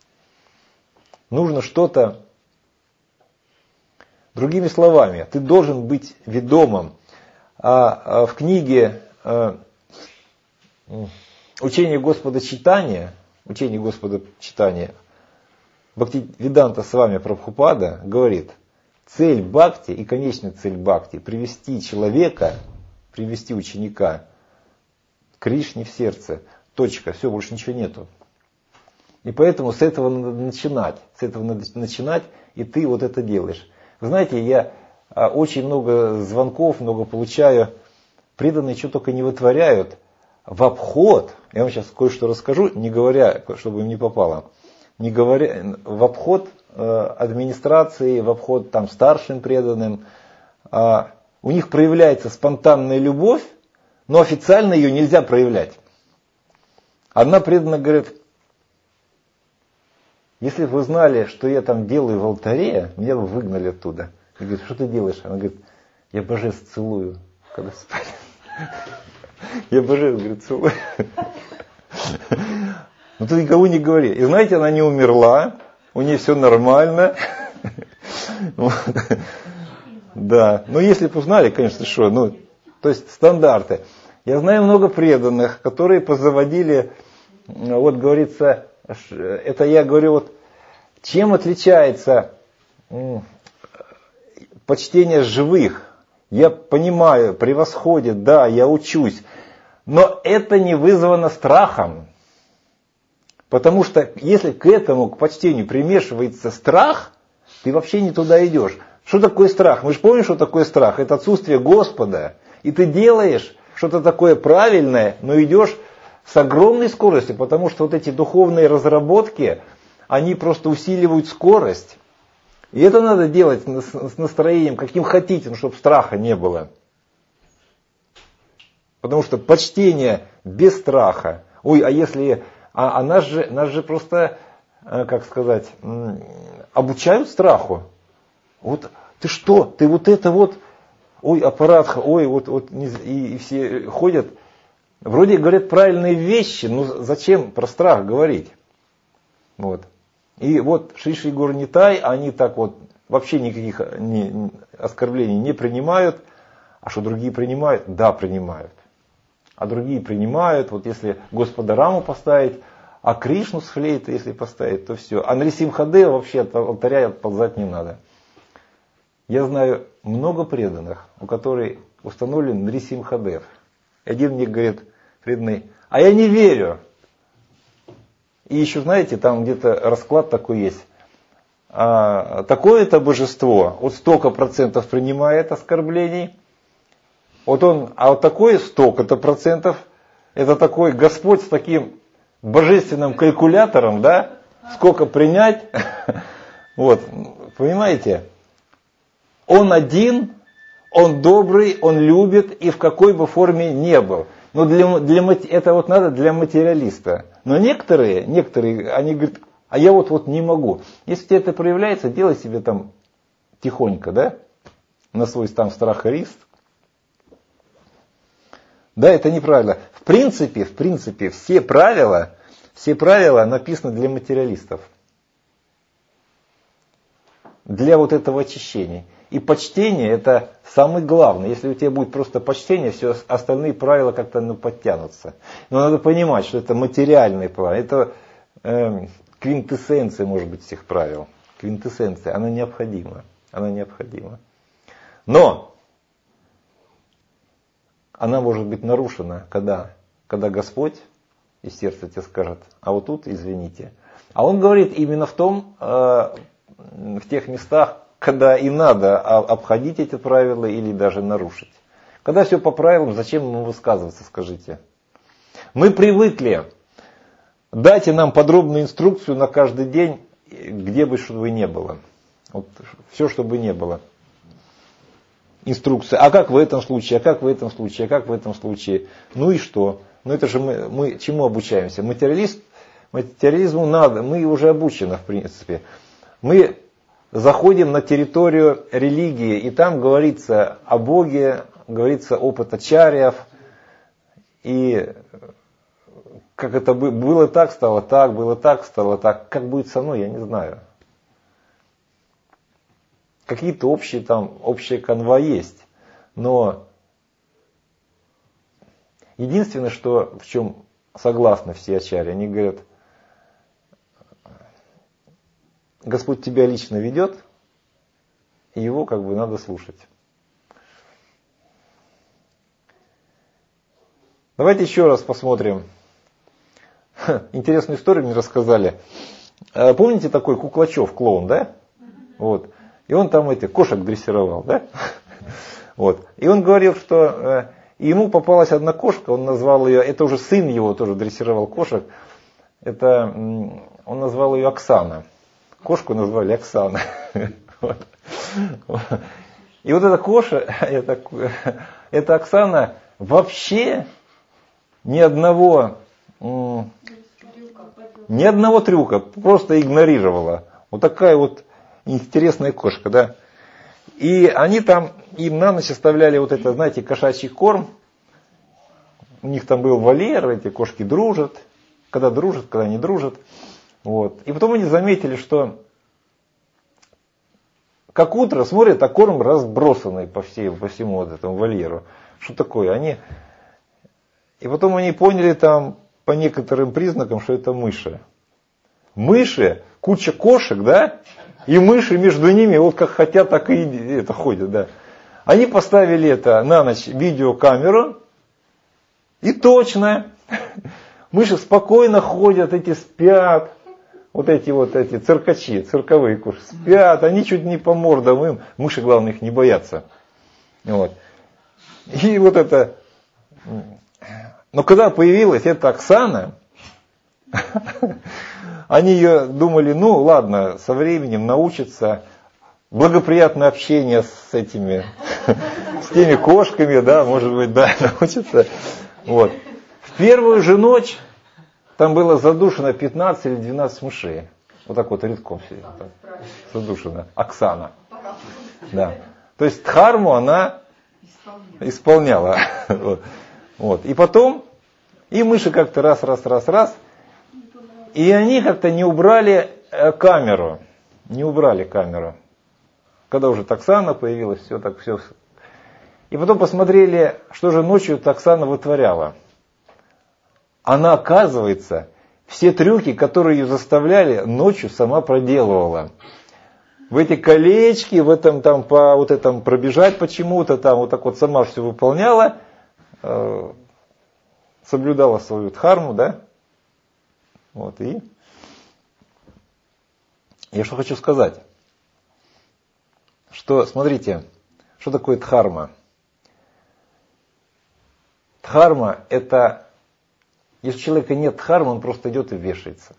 Нужно что-то. Другими словами, ты должен быть ведомым. А, а в книге а, «Учение Господа читания», «Учение Господа читания», Бхактивиданта Свами Прабхупада говорит, цель бхакти и конечная цель бхакти – привести человека, привести ученика к Кришне в сердце. Точка, все, больше ничего нету. И поэтому с этого надо начинать, с этого надо начинать, и ты вот это делаешь. Вы знаете, я очень много звонков, много получаю, преданные что только не вытворяют в обход. Я вам сейчас кое-что расскажу, не говоря, чтобы им не попало. не говоря, в обход э, администрации, в обход там, старшим преданным. Э, у них проявляется спонтанная любовь, но официально ее нельзя проявлять. Одна преданная говорит: если бы вы знали, что я там делаю в алтаре, меня бы выгнали оттуда. Я говорю: что ты делаешь? Она говорит: я божеств целую, когда спали. Я божеств, говорит, целую. Ну ты никому не говори. И знаете, она не умерла, у нее все нормально. Да, ну если бы узнали, конечно, что, ну, то есть стандарты. Я знаю много преданных, которые позаводили, вот говорится, это я говорю, вот, чем отличается почтение живых? Я понимаю, превосходит, да, я учусь, но это не вызвано страхом. Потому что если к этому, к почтению примешивается страх, ты вообще не туда идешь. Что такое страх? Мы же помним, что такое страх. Это отсутствие Господа. И ты делаешь что-то такое правильное, но идешь с огромной скоростью, потому что вот эти духовные разработки, они просто усиливают скорость. И это надо делать с настроением, каким хотите, но чтобы страха не было. Потому что почтение без страха. Ой, а если... А, а нас, же, нас же просто, как сказать, обучают страху. Вот ты что, ты вот это вот, ой, аппарат, ой, вот, вот и, и все ходят. Вроде говорят правильные вещи, но зачем про страх говорить? Вот. И вот Шри Шри Гаура Нитай, они так вот вообще никаких не, оскорблений не принимают. А что другие принимают? Да, принимают. А другие принимают, вот если Господа Раму поставить, а Кришну с флейтой если поставить, то все. А Нарисимхадева вообще от алтаря отползать не надо. Я знаю много преданных, у которых установлен Нарисимхадев. Один мне говорит, преданный: а я не верю. И еще, знаете, там где-то расклад такой есть. А, такое-то божество, вот столько процентов принимает оскорблений. Вот он, а вот такой столько-то процентов, это такой Господь с таким божественным калькулятором, да, сколько принять. Вот, понимаете? Он один, он добрый, он любит, и в какой бы форме не был. Но для, для, это вот надо для материалиста. Но некоторые, некоторые, они говорят: а я вот, вот не могу. Если тебе это проявляется, делай себе там тихонько, да, на свой там страх и риск. Да, это неправильно. В принципе, в принципе, все правила, все правила написаны для материалистов. Для вот этого очищения. И почтение это самое главное. Если у тебя будет просто почтение, все остальные правила как-то ну, подтянутся. Но надо понимать, что это материальные правила. Это э, квинтэссенция, может быть, всех правил. Квинтэссенция, она необходима. Она необходима. Но она может быть нарушена, когда, когда Господь из сердца тебе скажет: а вот тут извините. А Он говорит именно в том, э, в тех местах, когда и надо обходить эти правила или даже нарушить. Когда все по правилам, зачем ему высказываться, скажите? Мы привыкли. Дайте нам подробную инструкцию на каждый день, где бы что бы ни было. Вот, все, что бы ни было. Инструкция. А как в этом случае, а как в этом случае, а как в этом случае. Ну и что? Ну это же мы, мы чему обучаемся? Материалист, материализму надо, мы уже обучены в принципе. Мы заходим на территорию религии, и там говорится о Боге, говорится опыт ачарьев, и как это было так, стало так, было так, стало так. Как будет со мной, я не знаю. Какие-то общие там, общая канва есть, но единственное, что, в чем согласны все ачарьи, они говорят: Господь тебя лично ведет, и его как бы надо слушать. Давайте еще раз посмотрим. Интересную историю мне рассказали. Помните такой Куклачев, клоун, да? Вот. И он там этих кошек дрессировал, да? Вот. И он говорил, что ему попалась одна кошка, он назвал ее, это уже сын его тоже дрессировал кошек. Это, он назвал ее Оксана. Кошку назвали Оксана. И вот эта кошка, эта, эта Оксана вообще ни одного, ни одного трюка просто игнорировала. Вот такая вот интересная кошка, да. И они там им на ночь оставляли вот это, знаете, кошачий корм. У них там был вольер, эти кошки дружат. Когда дружат, когда не дружат. Вот. И потом они заметили, что как утро смотрят, а корм разбросанный по, всей, по всему вот этому вольеру. Что такое? Они... И потом они поняли там по некоторым признакам, что это мыши. Мыши, куча кошек, да? И мыши между ними вот как хотят, так и это ходят, да. Они поставили это на ночь видеокамеру. И точно. Мыши спокойно ходят, эти спят. Вот эти вот эти циркачи, цирковые кошки спят, они чуть не по мордам им. Мыши, главное, их не боятся. Вот. И вот это... Но когда появилась эта Оксана, они ее думали, ну ладно, со временем научатся, благоприятное общение с этими, с теми кошками, да, может быть, да, научатся. Вот. В первую же ночь там было задушено пятнадцать или двенадцать мышей. Вот так вот редком все задушено. Оксана. Да. То есть дхарму она исполняла. Вот. Вот. И потом, и мыши как-то раз, раз, раз, раз. И они как-то не убрали камеру. Не убрали камеру. Когда уже Оксана появилась, все так, все. И потом посмотрели, что же ночью Оксана вытворяла. Она, оказывается, все трюки, которые ее заставляли, ночью сама проделывала. В эти колечки, в этом там по вот этом пробежать почему-то, там вот так вот сама все выполняла, э, соблюдала свою дхарму, да? Вот и я что хочу сказать, что смотрите, что такое дхарма? Дхарма это если у человека нет дхармы, он просто идет и вешается.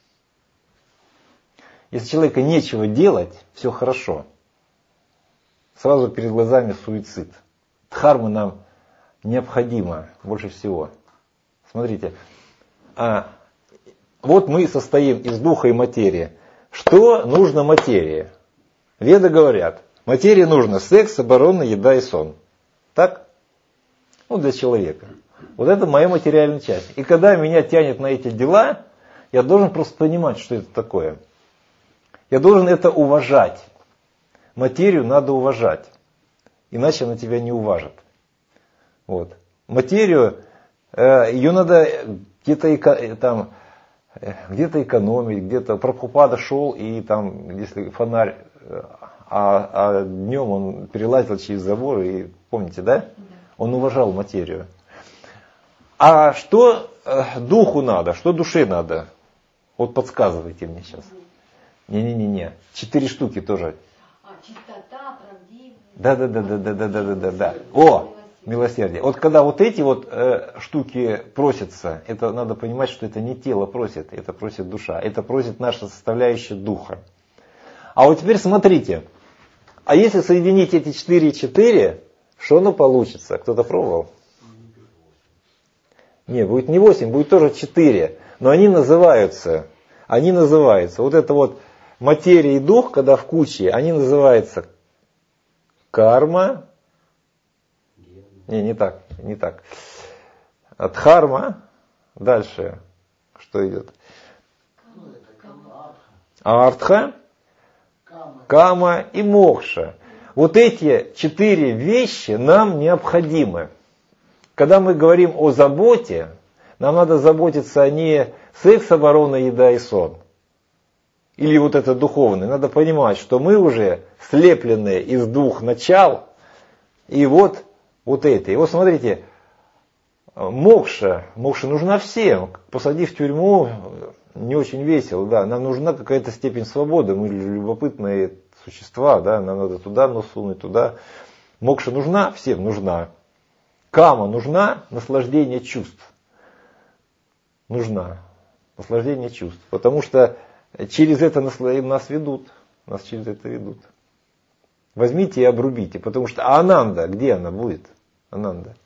Если у человека нечего делать, все хорошо. Сразу перед глазами суицид. Дхарма нам необходима больше всего. Смотрите, а вот мы состоим из духа и материи. Что нужно материи? Веды говорят, материи нужно секс, оборона, еда и сон. Так? Ну, для человека. Вот это моя материальная часть. И когда меня тянет на эти дела, я должен просто понимать, что это такое. Я должен это уважать. Материю надо уважать. Иначе она тебя не уважит. Вот. Материю, э, ее надо где-то, там, где-то экономить, где-то Прабхупада шел, и там, если фонарь, а, а днем он перелазил через забор, и помните, да? Он уважал материю. А что э, духу надо, что душе надо? Вот подсказывайте мне сейчас. Не-не-не-не. Четыре штуки тоже. А, чистота, правдивость. Да-да-да-да-да-да-да-да. О, милосердие. Вот когда вот эти вот э, штуки просятся, это надо понимать, что это не тело просит, это просит душа. Это просит наша составляющая духа. А вот теперь смотрите. А если соединить эти четыре и четыре, что оно получится? Кто-то пробовал? Не, будет не восемь, будет тоже четыре. Но они называются, они называются, вот это вот материя и дух, когда в куче, они называются карма. Не, не так, не так. Дхарма. Дальше, что идет? Артха, кама и мокша. Вот эти четыре вещи нам необходимы. Когда мы говорим о заботе, нам надо заботиться не секс, оборона, еда и сон. Или вот это духовное. Надо понимать, что мы уже слеплены из двух начал. И вот, вот это. И вот смотрите, мокша. Мокша нужна всем. Посадив в тюрьму, не очень весело. Да. Нам нужна какая-то степень свободы. Мы любопытные существа. Да. Нам надо туда нос сунуть, туда. Мокша нужна? Всем нужна. Кама нужна? Наслаждение чувств. Нужна. Наслаждение чувств. Потому что через это нас ведут. Нас через это ведут. Возьмите и обрубите. Потому что ананда, где она будет? Ананда.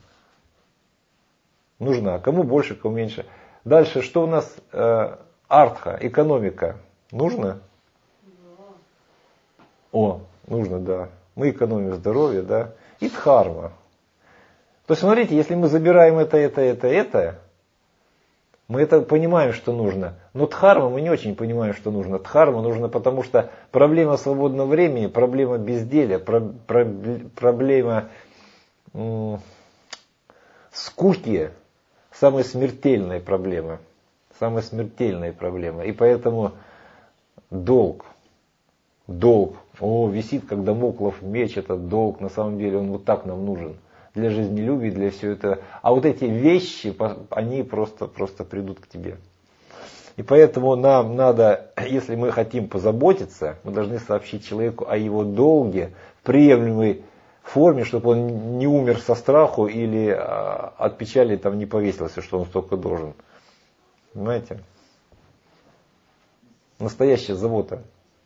Нужна. Кому больше, кому меньше. Дальше, что у нас? Э, артха, экономика. Нужно? О, нужно, да. Мы экономим здоровье, да. И дхарма. То есть, смотрите, если мы забираем это, это, это, это, мы это понимаем, что нужно. Но дхарма мы не очень понимаем, что нужно. Дхарма нужно, потому что проблема свободного времени, проблема безделия, про, про, проблема м, скуки, самая смертельная проблема. Самая смертельная проблема. И поэтому долг. Долг. О, висит, как дамоклов меч, этот долг. На самом деле он вот так нам нужен. Для жизнелюбия, для всего этого. А вот эти вещи, они просто, просто придут к тебе. И поэтому нам надо, если мы хотим позаботиться, мы должны сообщить человеку о его долге в приемлемой форме, чтобы он не умер со страху или от печали там не повесился, что он столько должен. Понимаете? Настоящая забота.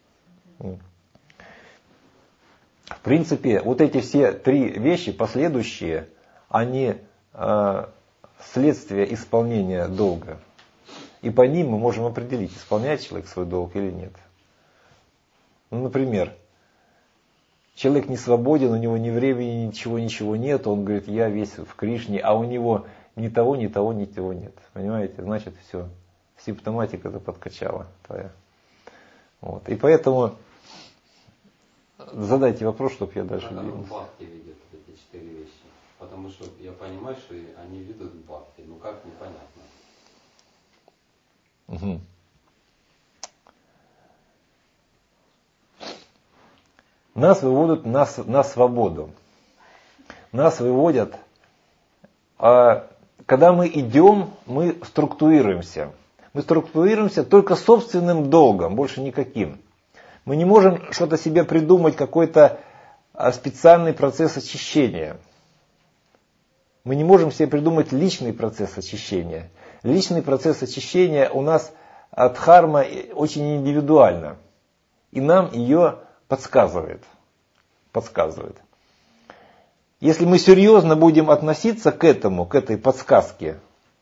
В принципе, вот эти все три вещи последующие, они э, следствие исполнения долга. И по ним мы можем определить, исполняет человек свой долг или нет. Ну, например, человек не свободен, у него ни времени, ничего, ничего нет, он говорит, я весь в Кришне, а у него ни того, ни того, ни того нет. Понимаете? Значит, все, симптоматика-то подкачала твоя. Вот. И поэтому задайте вопрос, чтобы я дальше двинулся. Как бхакти видят эти четыре вещи? Потому что я понимаю, что они ведут к бхакти. Ну как, непонятно. Угу. Нас выводят на, на свободу. Нас выводят, а, когда мы идем, мы структурируемся. Мы структурируемся только собственным долгом, больше никаким. Мы не можем что-то себе придумать, какой-то специальный процесс очищения. Мы не можем себе придумать личный процесс очищения. Личный процесс очищения у нас дхарма очень индивидуальна. И нам ее подсказывает. Подсказывает. Если мы серьезно будем относиться к этому, к этой подсказке,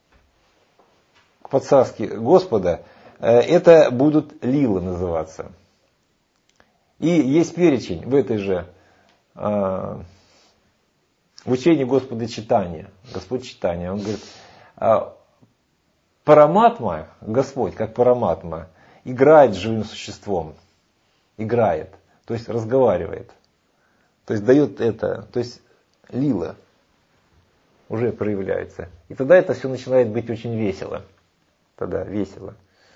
к подсказке Господа, это будут лилы называться. И есть перечень в этой же, э, в учении Господа Читания, Господь Читания, он говорит, э, Параматма, Господь, как Параматма, играет с живым существом, играет, то есть разговаривает, то есть дает это, то есть лила уже проявляется. И тогда это все начинает быть очень весело, тогда весело.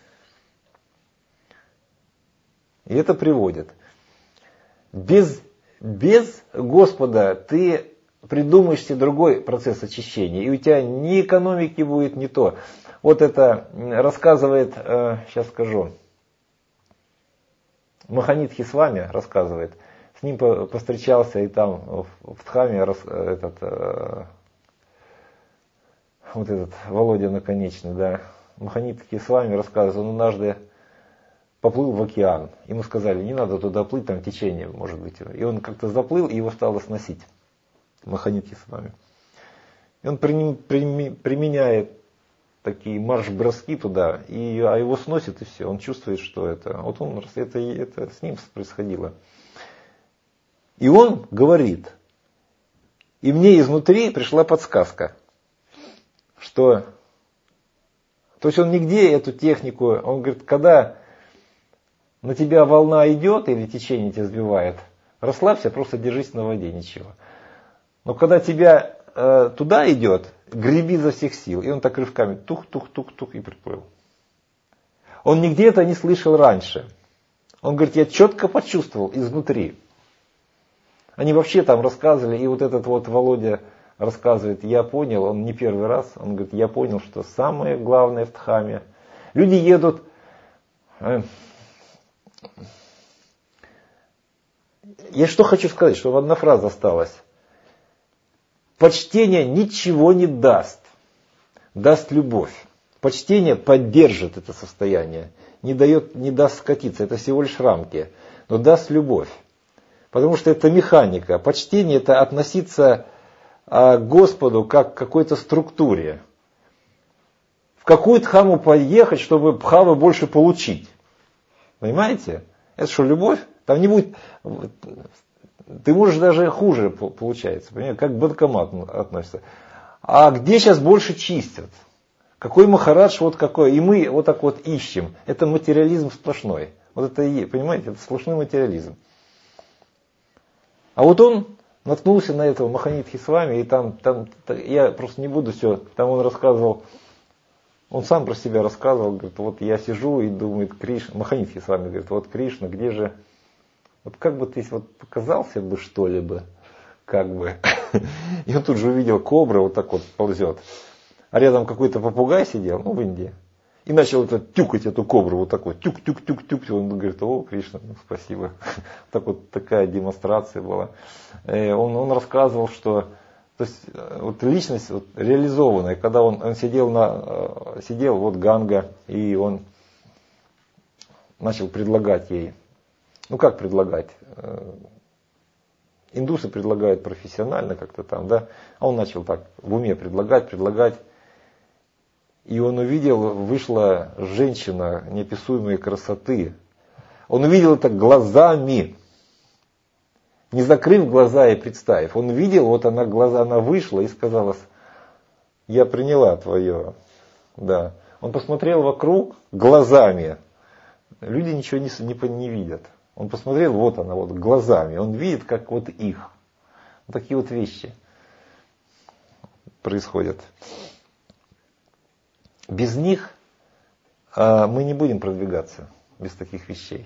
И это приводит. Без, без Господа ты придумаешь себе другой процесс очищения, и у тебя ни экономики будет, ни то. Вот это рассказывает, сейчас скажу, Маханидхи с вами рассказывает, с ним повстречался и там в Дхаме этот, вот этот Володя Наконечный, да, Маханидхи с вами рассказывает, он однажды поплыл в океан. Ему сказали, не надо туда плыть, там течение может быть. И он как-то заплыл, и его стало сносить. Маханидхи с вами. И он применяет такие марш-броски туда, и, а его сносит, и все. Он чувствует, что это. Вот он, это, это с ним происходило. И он говорит, и мне изнутри пришла подсказка, что, то есть он нигде эту технику, он говорит, когда на тебя волна идет или течение тебя сбивает, расслабься, просто держись на воде, ничего. Но когда тебя э, туда идет, греби изо всех сил. И он так рывками тух-тух-тух-тух и приплыл. Он нигде это не слышал раньше. Он говорит, я четко почувствовал изнутри. Они вообще там рассказывали, и вот этот вот Володя рассказывает, я понял, он не первый раз, он говорит, я понял, что самое главное в Дхаме. Люди едут... Э, Я что хочу сказать, что одна фраза осталась. Почтение ничего не даст. Даст любовь. Почтение поддержит это состояние, не дает, не даст скатиться, это всего лишь рамки, но даст любовь. Потому что это механика. Почтение это относиться к Господу как к какой-то структуре. В какую дхаму поехать, чтобы бхавы больше получить. Понимаете? Это что, любовь? Там не будет... Ты можешь даже хуже получается. Понимаете? Как к банкомату относится. А где сейчас больше чистят? Какой махарадж, вот какой. И мы вот так вот ищем. Это материализм сплошной. Вот это и есть. Понимаете? Это сплошной материализм. А вот он наткнулся на этого Маханидхи с вами, и там, там, я просто не буду все, там он рассказывал, он сам про себя рассказывал, говорит, вот я сижу и думаю, Кришна, Маханидхи с вами, говорит, вот Кришна, где же, вот как бы ты вот показался бы что-либо, как бы, и он тут же увидел кобра, вот так вот ползет, а рядом какой-то попугай сидел, ну в Индии, и начал это тюкать эту кобру, вот так вот, тюк-тюк-тюк-тюк. Он говорит, о, Кришна, ну, спасибо. Так вот такая демонстрация была. Он, он рассказывал, что то есть, вот личность вот, реализованная, когда он, он сидел, на, сидел, вот Ганга, и он начал предлагать ей. Ну как предлагать? Индусы предлагают профессионально как-то там, да? А он начал так в уме предлагать, предлагать. И он увидел, вышла женщина неописуемой красоты. Он увидел это глазами, не закрыв глаза и представив. Он видел, вот она глаза, она вышла и сказала, я приняла твое. Да. Он посмотрел вокруг глазами. Люди ничего не, не, не видят. Он посмотрел, вот она, вот глазами. Он видит, как вот их. Вот такие вот вещи происходят. Без них а, мы не будем продвигаться, без таких вещей.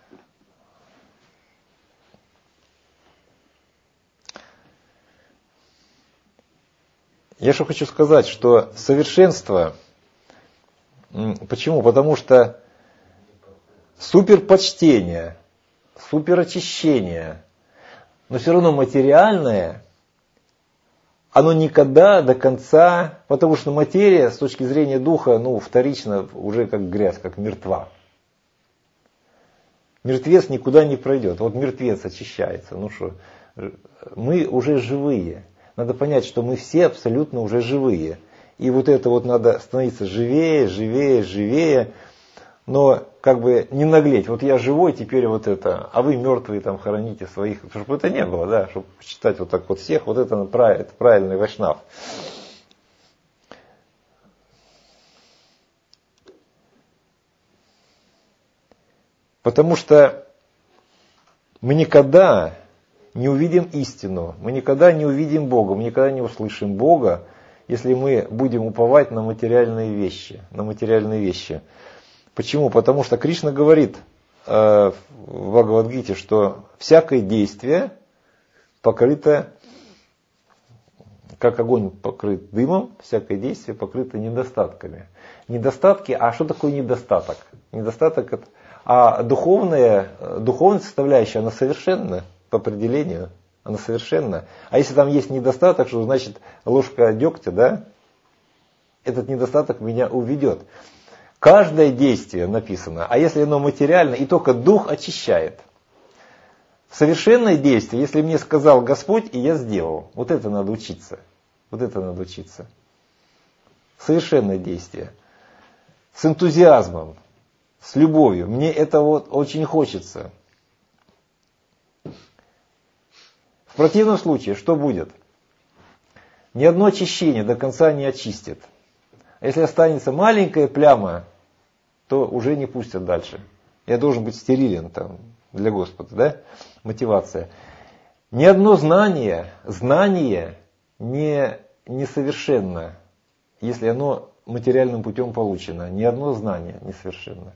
Я что хочу сказать, что совершенство, почему? Потому что суперпочтение, суперочищение, но все равно материальное, оно никогда до конца, потому что материя с точки зрения духа, ну, вторично уже как грязь, как мертва. Мертвец никуда не пройдет. Вот мертвец очищается. Ну что, мы уже живые. Надо понять, что мы все абсолютно уже живые. И вот это вот надо становиться живее, живее, живее. Но как бы не наглеть. Вот я живой, теперь вот это, а вы мертвые там хороните своих. Чтобы это не было, да, чтобы считать вот так вот всех, вот это, это правильный вайшнав. Потому что мы никогда не увидим истину, мы никогда не увидим Бога, мы никогда не услышим Бога, если мы будем уповать на материальные вещи, на материальные вещи. Почему? Потому что Кришна говорит э, в Бхагавад-гите, что всякое действие покрыто, как огонь покрыт дымом, всякое действие покрыто недостатками. Недостатки, а что такое недостаток? Недостаток это, а духовная, духовная составляющая, она совершенна по определению, она совершенна. А если там есть недостаток, что значит ложка дегтя, да, этот недостаток меня уведет. Каждое действие написано, а если оно материально, и только дух очищает. Совершенное действие, если мне сказал Господь, и я сделал. Вот это надо учиться. Вот это надо учиться. Совершенное действие. С энтузиазмом, с любовью. Мне это вот очень хочется. В противном случае, что будет? Ни одно очищение до конца не очистит. А если останется маленькая пляма, то уже не пустят дальше. Я должен быть стерилен там для Господа, да? Мотивация. Ни одно знание, знание не несовершенно, если оно материальным путем получено. Ни одно знание несовершенно.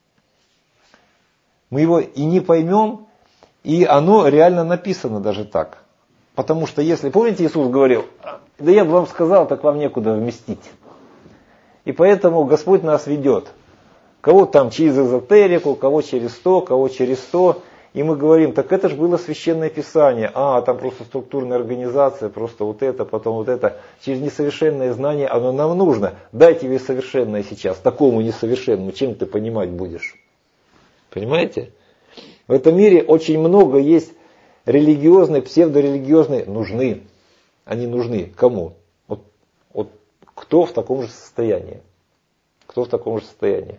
Мы его и не поймем, и оно реально написано даже так. Потому что если, помните, Иисус говорил, да я бы вам сказал, так вам некуда вместить. И поэтому Господь нас ведет. Кого там через эзотерику, кого через то, кого через то. И мы говорим, так это же было священное писание, а там просто структурная организация, просто вот это, потом вот это. Через несовершенное знание оно нам нужно. Дай тебе совершенное сейчас, такому несовершенному, чем ты понимать будешь? Понимаете? В этом мире очень много есть религиозной, псевдорелигиозной, нужны. Они нужны. Кому? Вот, вот кто в таком же состоянии? Кто в таком же состоянии?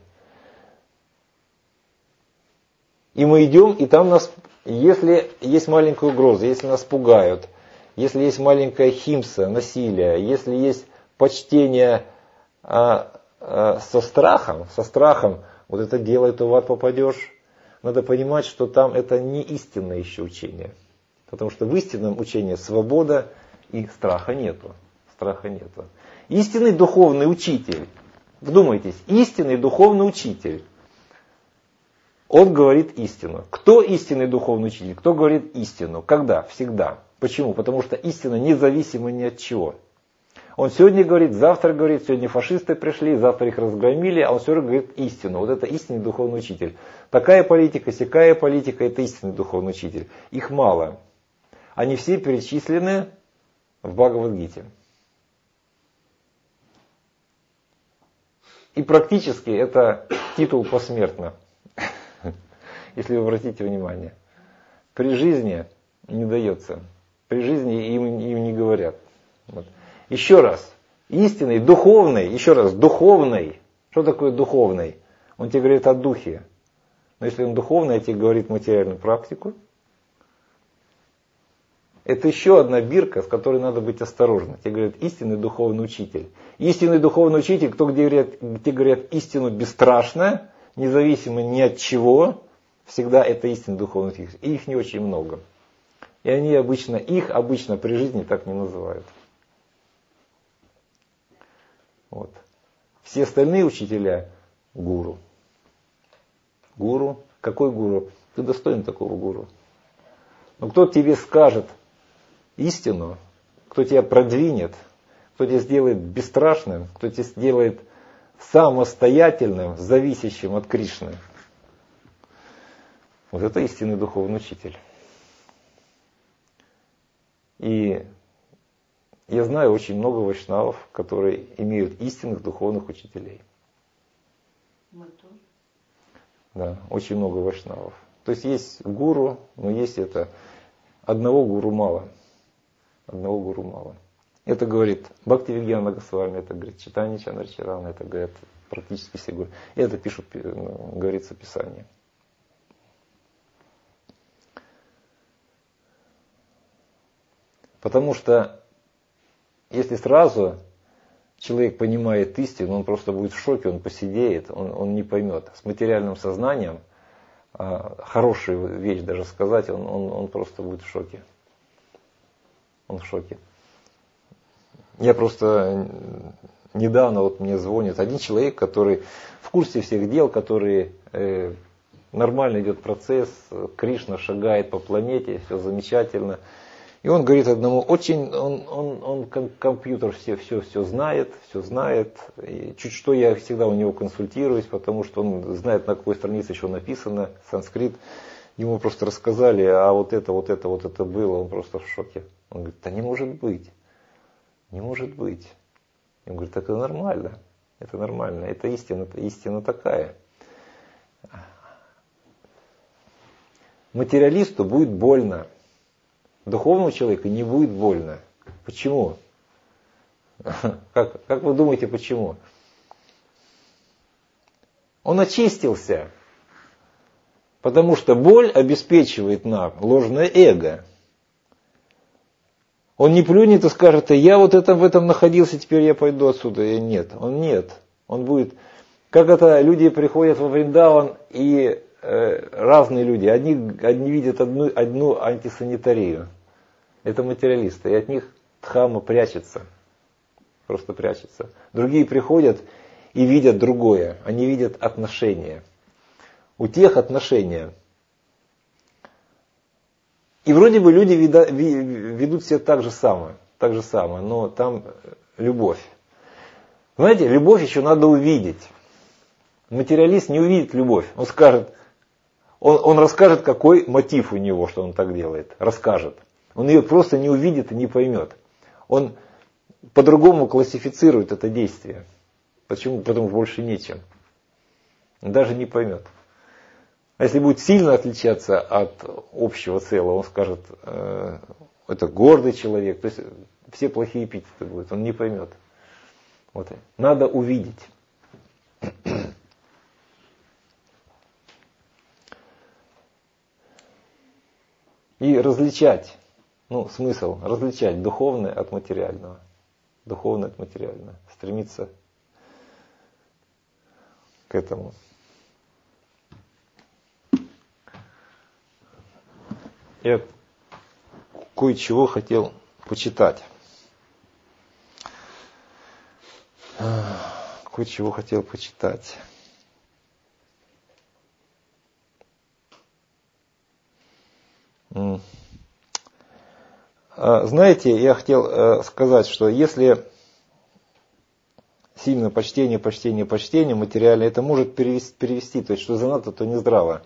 И мы идем, и там нас, если есть маленькая угроза, если нас пугают, если есть маленькая химса, насилие, если есть почтение а, а, со страхом, со страхом, вот это делай, то в ад попадешь, надо понимать, что там это не истинное еще учение. Потому что в истинном учении свобода и страха нету. Страха нету. Истинный духовный учитель, вдумайтесь, истинный духовный учитель, он говорит истину. Кто истинный духовный учитель? Кто говорит истину? Когда? Всегда. Почему? Потому что истина независима ни от чего. Он сегодня говорит, завтра говорит, сегодня фашисты пришли, завтра их разгромили, а он все равно говорит истину. Вот это истинный духовный учитель. Такая политика, сякая политика, это истинный духовный учитель. Их мало. Они все перечислены в Бхагавад-гите. И практически это титул посмертно. Если вы обратите внимание. При жизни не дается. При жизни им, им не говорят. Вот. Еще раз. Истинный, духовный, еще раз, духовный. Что такое духовный? Он тебе говорит о духе. Но если он духовный, а тебе говорит материальную практику, это еще одна бирка, с которой надо быть осторожным. Тебе говорят истинный духовный учитель. Истинный духовный учитель, кто где говорят, где говорят истину бесстрашно, независимо ни от чего, всегда это истинный духовный учитель. И их не очень много. И они обычно, их обычно при жизни так не называют. Вот. Все остальные учителя – гуру. Гуру. Какой гуру? Ты достоин такого гуру. Но кто тебе скажет истину, кто тебя продвинет, кто тебя сделает бесстрашным, кто тебя сделает самостоятельным, зависящим от Кришны. Вот это истинный духовный учитель. И я знаю очень много вайшнавов, которые имеют истинных духовных учителей. Мы тоже. Да, очень много вайшнавов. То есть есть гуру, но есть это одного гуру мало. Одного гуру мало. Это говорит Бхактивигьяна Госвами, это говорит Чайтанья Чандрачарана, это говорят практически все гуру. И это пишут, говорится в Писании. Потому что если сразу человек понимает истину, он просто будет в шоке, он посидеет, он, он не поймет. С материальным сознанием, а, хорошую вещь даже сказать, он, он, он просто будет в шоке. Он в шоке. Я просто недавно вот мне звонит один человек, который в курсе всех дел, который э, нормально идет процесс, Кришна шагает по планете, все замечательно. И он говорит одному, очень, он, он, он как компьютер все, все, все знает, все знает. И чуть что я всегда у него консультируюсь, потому что он знает, на какой странице что написано, санскрит. Ему просто рассказали, а вот это, вот это, вот это было, он просто в шоке. Он говорит, да не может быть, не может быть. Я говорю, так это нормально, это нормально, это истина, это истина такая. Материалисту будет больно. Духовному человеку не будет больно. Почему? Как, как вы думаете, почему? Он очистился. Потому что боль обеспечивает нам ложное эго. Он не плюнет и скажет, я вот это, в этом находился, теперь я пойду отсюда. И нет, он нет. Он будет, как это люди приходят во Вриндаван и э, разные люди. Одни, одни видят одну, одну антисанитарию. Это материалисты. И от них дхамма прячется. Просто прячется. Другие приходят и видят другое. Они видят отношения. У тех отношения. И вроде бы люди ведут себя так же самое, так же самое, но там любовь. Знаете, любовь еще надо увидеть. Материалист не увидит любовь. Он скажет, Он, он расскажет, какой мотив у него, что он так делает. Расскажет. Он ее просто не увидит и не поймет. Он по-другому классифицирует это действие. Почему? Потому что больше нечем. Он даже не поймет. А если будет сильно отличаться от общего целого, он скажет, э, это гордый человек. То есть все плохие эпитеты будут, он не поймет. Вот. Надо увидеть. И различать. Ну, смысл различать духовное от материального. Духовное от материального. Стремиться к этому. Я кое-чего хотел почитать. Кое-чего хотел почитать. Знаете, я хотел сказать, что если сильно почтение, почтение, почтение материальное, это может перевести, перевести то есть что занадто, то не здраво.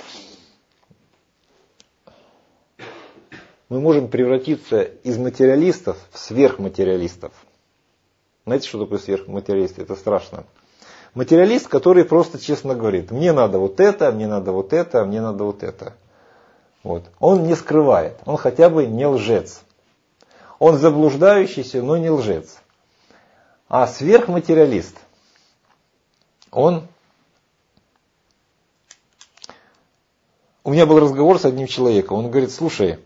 Мы можем превратиться из материалистов в сверхматериалистов. Знаете, что такое сверхматериалист? Это страшно. Материалист, который просто честно говорит, мне надо вот это, мне надо вот это, мне надо вот это. Вот. Он не скрывает, он хотя бы не лжец. Он заблуждающийся, но не лжец. А сверхматериалист, он... У меня был разговор с одним человеком, он говорит, слушай,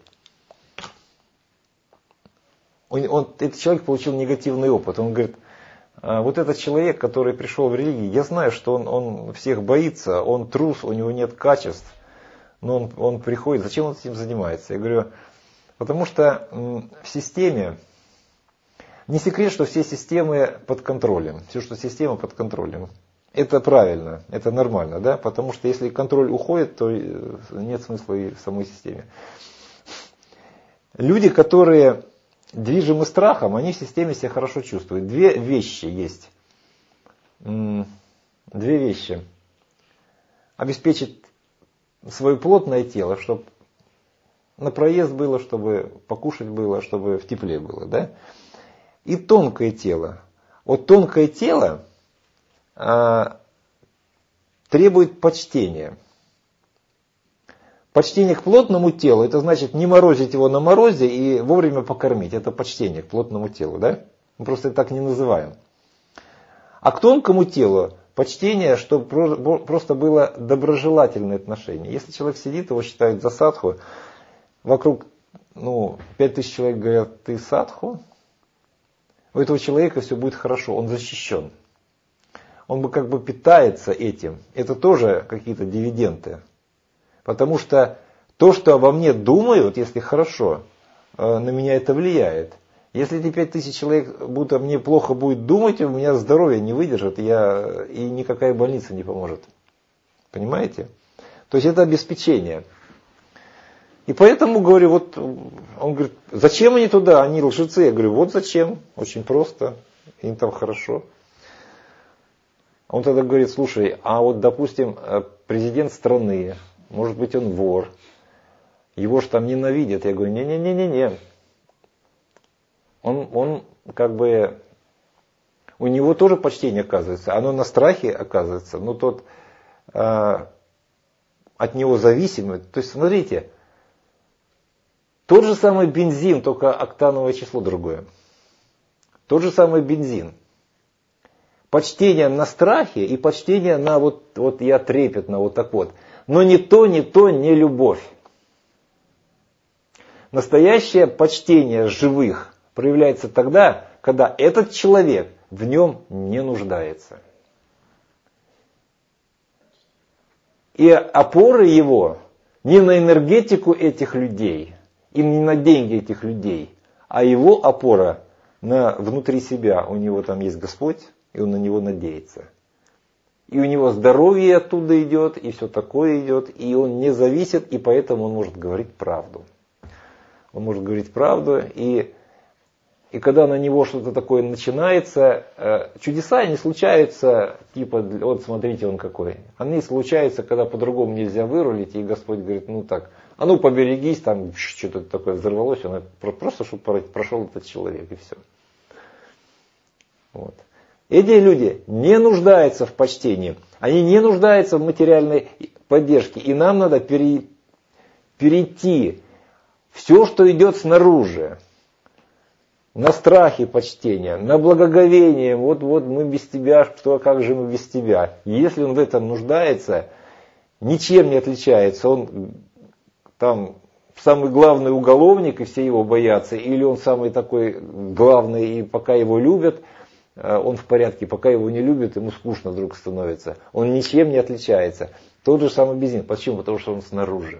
он, он, этот человек получил негативный опыт. Он говорит, вот этот человек, который пришел в религию, я знаю, что он, он всех боится, он трус, у него нет качеств. Но он, он приходит, зачем он этим занимается? Я говорю, потому что в системе, не секрет, что все системы под контролем, все, что система под контролем. Это правильно, это нормально, да? Потому что если контроль уходит, то нет смысла и в самой системе. Люди, которые движимы страхом, они в системе себя хорошо чувствуют. Две вещи есть. Две вещи. Обеспечить свое плотное тело, чтобы на проезд было, чтобы покушать было, чтобы в тепле было, да? И тонкое тело. Вот тонкое тело а, требует почтения. Почтение к плотному телу, это значит не морозить его на морозе и вовремя покормить. Это почтение к плотному телу, да? Мы просто это так не называем. А к тонкому телу почтение, чтобы просто было доброжелательное отношение. Если человек сидит, его считают за садху, вокруг ну, пять тысяч человек говорят, ты садху, у этого человека все будет хорошо, он защищен. Он бы как бы питается этим. Это тоже какие-то дивиденды. Потому что то, что обо мне думают, если хорошо, на меня это влияет. Если эти пять тысяч человек будут о мне плохо будет думать, у меня здоровье не выдержит, я, и никакая больница не поможет. Понимаете? То есть это обеспечение. И поэтому, говорю, вот он говорит, зачем они туда, они лжецы. Я говорю, вот зачем, очень просто, им там хорошо. Он тогда говорит, слушай, а вот, допустим, президент страны, может быть, он вор, его же там ненавидят. Я говорю, не-не-не-не-не. Он, он как бы, у него тоже почтение оказывается, оно на страхе оказывается, но тот э, от него зависимый. То есть, смотрите, тот же самый бензин, только октановое число другое. Тот же самый бензин. Почтение на страхе и почтение на вот, вот я трепетно, вот так вот. Но ни то, ни то не любовь. Настоящее почтение живых проявляется тогда, когда этот человек в нем не нуждается. И опоры его не на энергетику этих людей, и не на деньги этих людей, а его опора на внутри себя. У него там есть Господь, и он на него надеется. И у него здоровье оттуда идет, и все такое идет, и он не зависит, и поэтому он может говорить правду. Он может говорить правду, и И когда на него что-то такое начинается, чудеса не случаются, типа, вот смотрите, он какой. Они случаются, когда по-другому нельзя вырулить, и Господь говорит, ну так, а ну поберегись, там что-то такое взорвалось, он просто, чтобы прошел этот человек, и все. Вот. Эти люди не нуждаются в почтении, они не нуждаются в материальной поддержке, и нам надо пере, перейти все, что идет снаружи, на страхе почтения, на благоговение, вот, вот мы без тебя, что, как же мы без тебя. Если он в этом нуждается, ничем не отличается, он там самый главный уголовник, и все его боятся, или он самый такой главный, и пока его любят, он в порядке, пока его не любят, ему скучно вдруг становится. Он ничем не отличается. Тот же самый бездельник. Почему? Потому что он снаружи.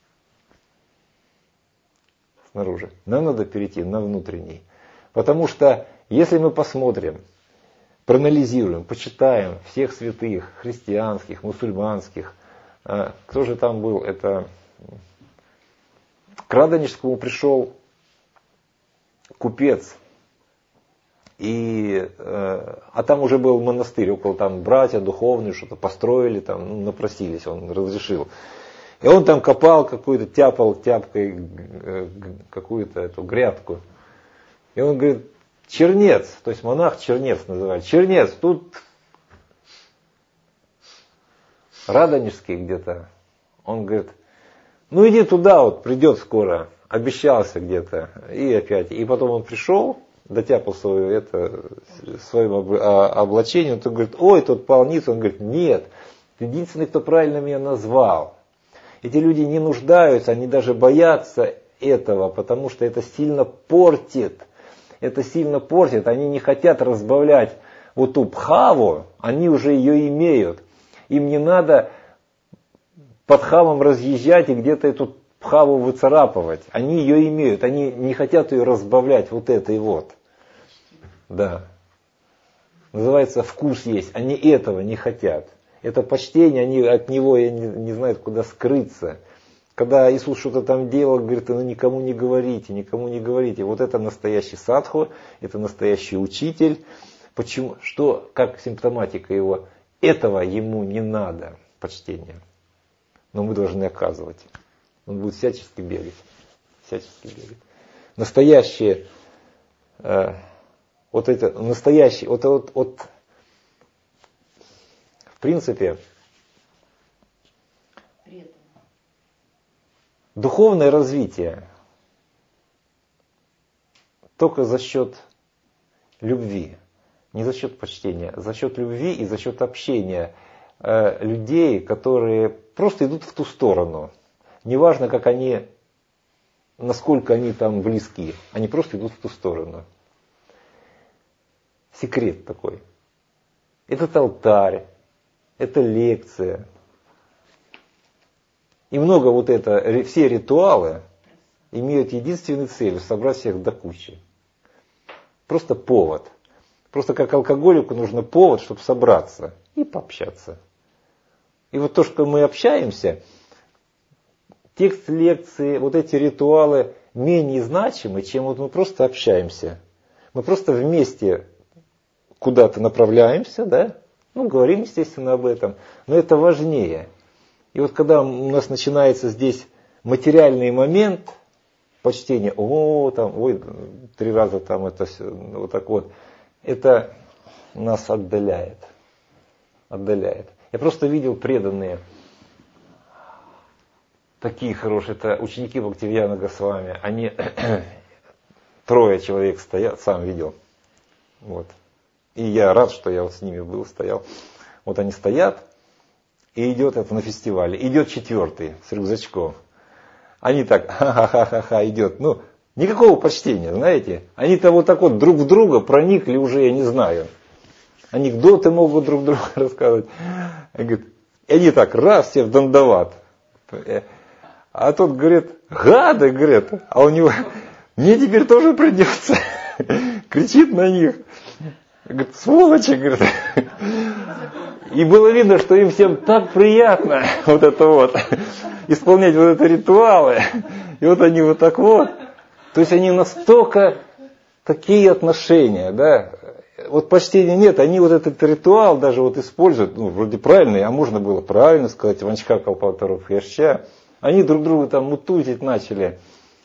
Снаружи. Нам надо перейти на внутренний. Потому что, если мы посмотрим, проанализируем, почитаем всех святых, христианских, мусульманских, кто же там был, это к Радонежскому пришел купец, и, а там уже был монастырь, около там братья духовные что-то построили, там, ну, напросились, он разрешил. И он там копал какую-то, тяпал тяпкой какую-то эту грядку. И он говорит, чернец, то есть монах чернец называли, чернец, тут Радонежский где-то. Он говорит, ну иди туда, вот придет скоро, обещался где-то. И опять, и потом он пришел, дотяпал свое, это, своим облачением, он говорит, ой, тут полница, он говорит, нет, ты единственный, кто правильно меня назвал. Эти люди не нуждаются, они даже боятся этого, потому что это сильно портит. Это сильно портит, они не хотят разбавлять вот ту бхаву, они уже ее имеют. Им не надо под хамом разъезжать и где-то эту бхаву выцарапывать. Они ее имеют, они не хотят ее разбавлять вот этой вот. Да. Называется вкус есть, они этого не хотят. Это почтение, они от него не, не знают, куда скрыться. Когда Иисус что-то там делал, говорит, ну никому не говорите, никому не говорите. Вот это настоящий садху, это настоящий учитель. Почему? Что, как симптоматика его? Этого ему не надо, почтения. Но мы должны оказывать. Он будет всячески бегать. Всячески бегать. Настоящие, э, вот это, настоящий, вот, вот, вот, в принципе, духовное развитие только за счет любви, не за счет почтения, за счет любви и за счет общения э, людей, которые просто идут в ту сторону. Неважно, как они, насколько они там близки, они просто идут в ту сторону. Секрет такой. Этот алтарь, это лекция. И много вот это, все ритуалы имеют единственную цель – собрать всех до кучи. Просто повод. Просто как алкоголику нужно повод, чтобы собраться и пообщаться. И вот то, что мы общаемся, текст лекции, вот эти ритуалы менее значимы, чем вот мы просто общаемся. Мы просто вместе куда-то направляемся, да? Ну, говорим, естественно, об этом, но это важнее. И вот когда у нас начинается здесь материальный момент почтения, о, там, ой, три раза там это все, вот так вот, это нас отдаляет. Отдаляет. Я просто видел преданные, такие хорошие, это ученики Бхактивинода Госвами, они, трое человек стоят, сам видел. Вот. И я рад, что я вот с ними был, стоял. Вот они стоят, и идет это на фестивале. Идет четвертый с рюкзачком. Они так, ха-ха-ха-ха, идет. Ну, никакого почтения, знаете. Они-то вот так вот друг в друга проникли уже, я не знаю. Анекдоты могут друг другу рассказывать. И они так, раз, все в дандават. А тот говорит, гады, говорит. А у него, мне теперь тоже придется. Кричит на них. Говорит, сволочи, говорит. И было видно, что им всем так приятно вот это вот, исполнять вот это ритуалы. И вот они вот так вот. То есть они настолько такие отношения, да. Вот почтения нет, они вот этот ритуал даже вот используют, ну, вроде правильный, а можно было правильно сказать, Ванчка Калпатаров Яща. Они друг друга там мутузить начали.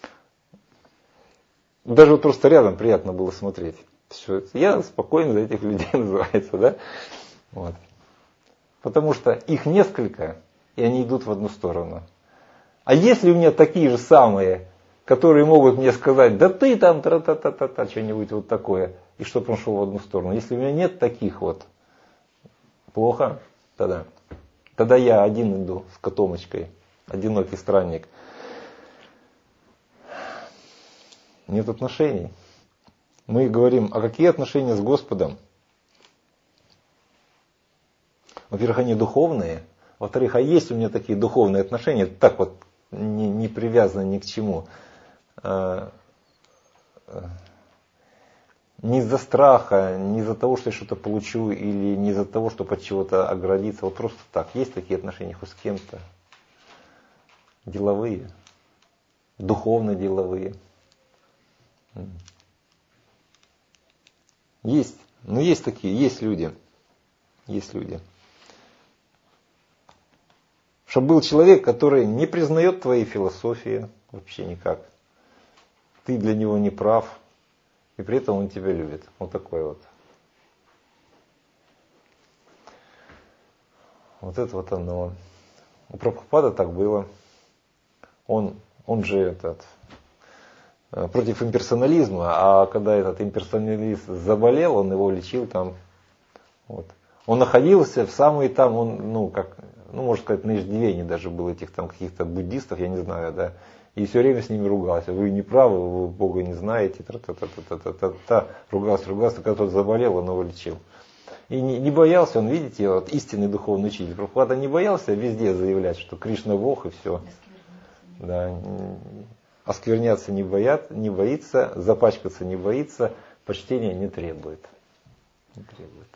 Даже вот просто рядом приятно было смотреть. Все, я спокойно за этих людей называется, да. Вот. Потому что их несколько, и они идут в одну сторону. А если у меня такие же самые, которые могут мне сказать, да ты там тра-та-та-та-та, что-нибудь вот такое, и чтобы он шел в одну сторону. Если у меня нет таких вот, плохо тогда. Тогда я один иду с котомочкой, одинокий странник. Нет отношений. Мы говорим, а какие отношения с Господом? Во-первых, они духовные. Во-вторых, а есть у меня такие духовные отношения, так вот, не, не привязаны ни к чему. А, а, не из-за страха, не из-за того, что я что-то получу, или не из-за того, чтобы от чего-то оградиться. Вот просто так. Есть такие отношения хоть с кем-то. Деловые. Духовно-деловые. Есть. Ну, есть такие, есть люди. Есть люди. Чтобы был человек, который не признает твоей философии вообще никак. Ты для него не прав, и при этом он тебя любит. Вот такой вот. Вот это вот оно. У Прабхупады так было. Он, он же этот, против имперсонализма, а когда этот имперсоналист заболел, он его лечил там. Вот. Он находился в самой там, он, ну, как, ну, можно сказать, на иждивении даже был этих там каких-то буддистов, я не знаю, да, и все время с ними ругался. Вы не правы, вы Бога не знаете, та-та-та-та-та-та-та, ругался, ругался, когда тот заболел, он его лечил. И не, не боялся, он, видите, вот, истинный духовный учитель. Прабхупада не боялся везде заявлять, что Кришна Бог и все. Да, оскверняться не, боят, не боится, запачкаться не боится, почтения не требует. Не требует.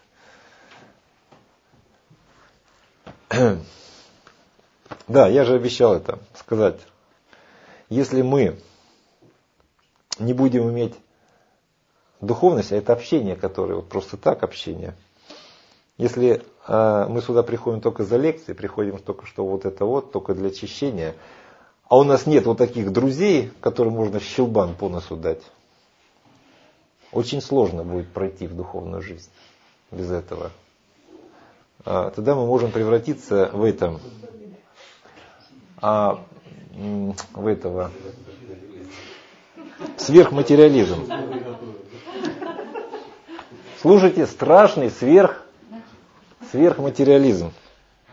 Да, я же обещал это сказать. Если мы не будем иметь духовность, а это общение, которое вот просто так общение. Если э, мы сюда приходим только за лекции, приходим только что вот это вот, только для очищения, а у нас нет вот таких друзей, которым можно щелбан по носу дать, очень сложно будет пройти в духовную жизнь без этого. А, тогда мы можем превратиться в этом, а, в этого сверхматериализм. Слушайте, страшный сверх, сверхматериализм.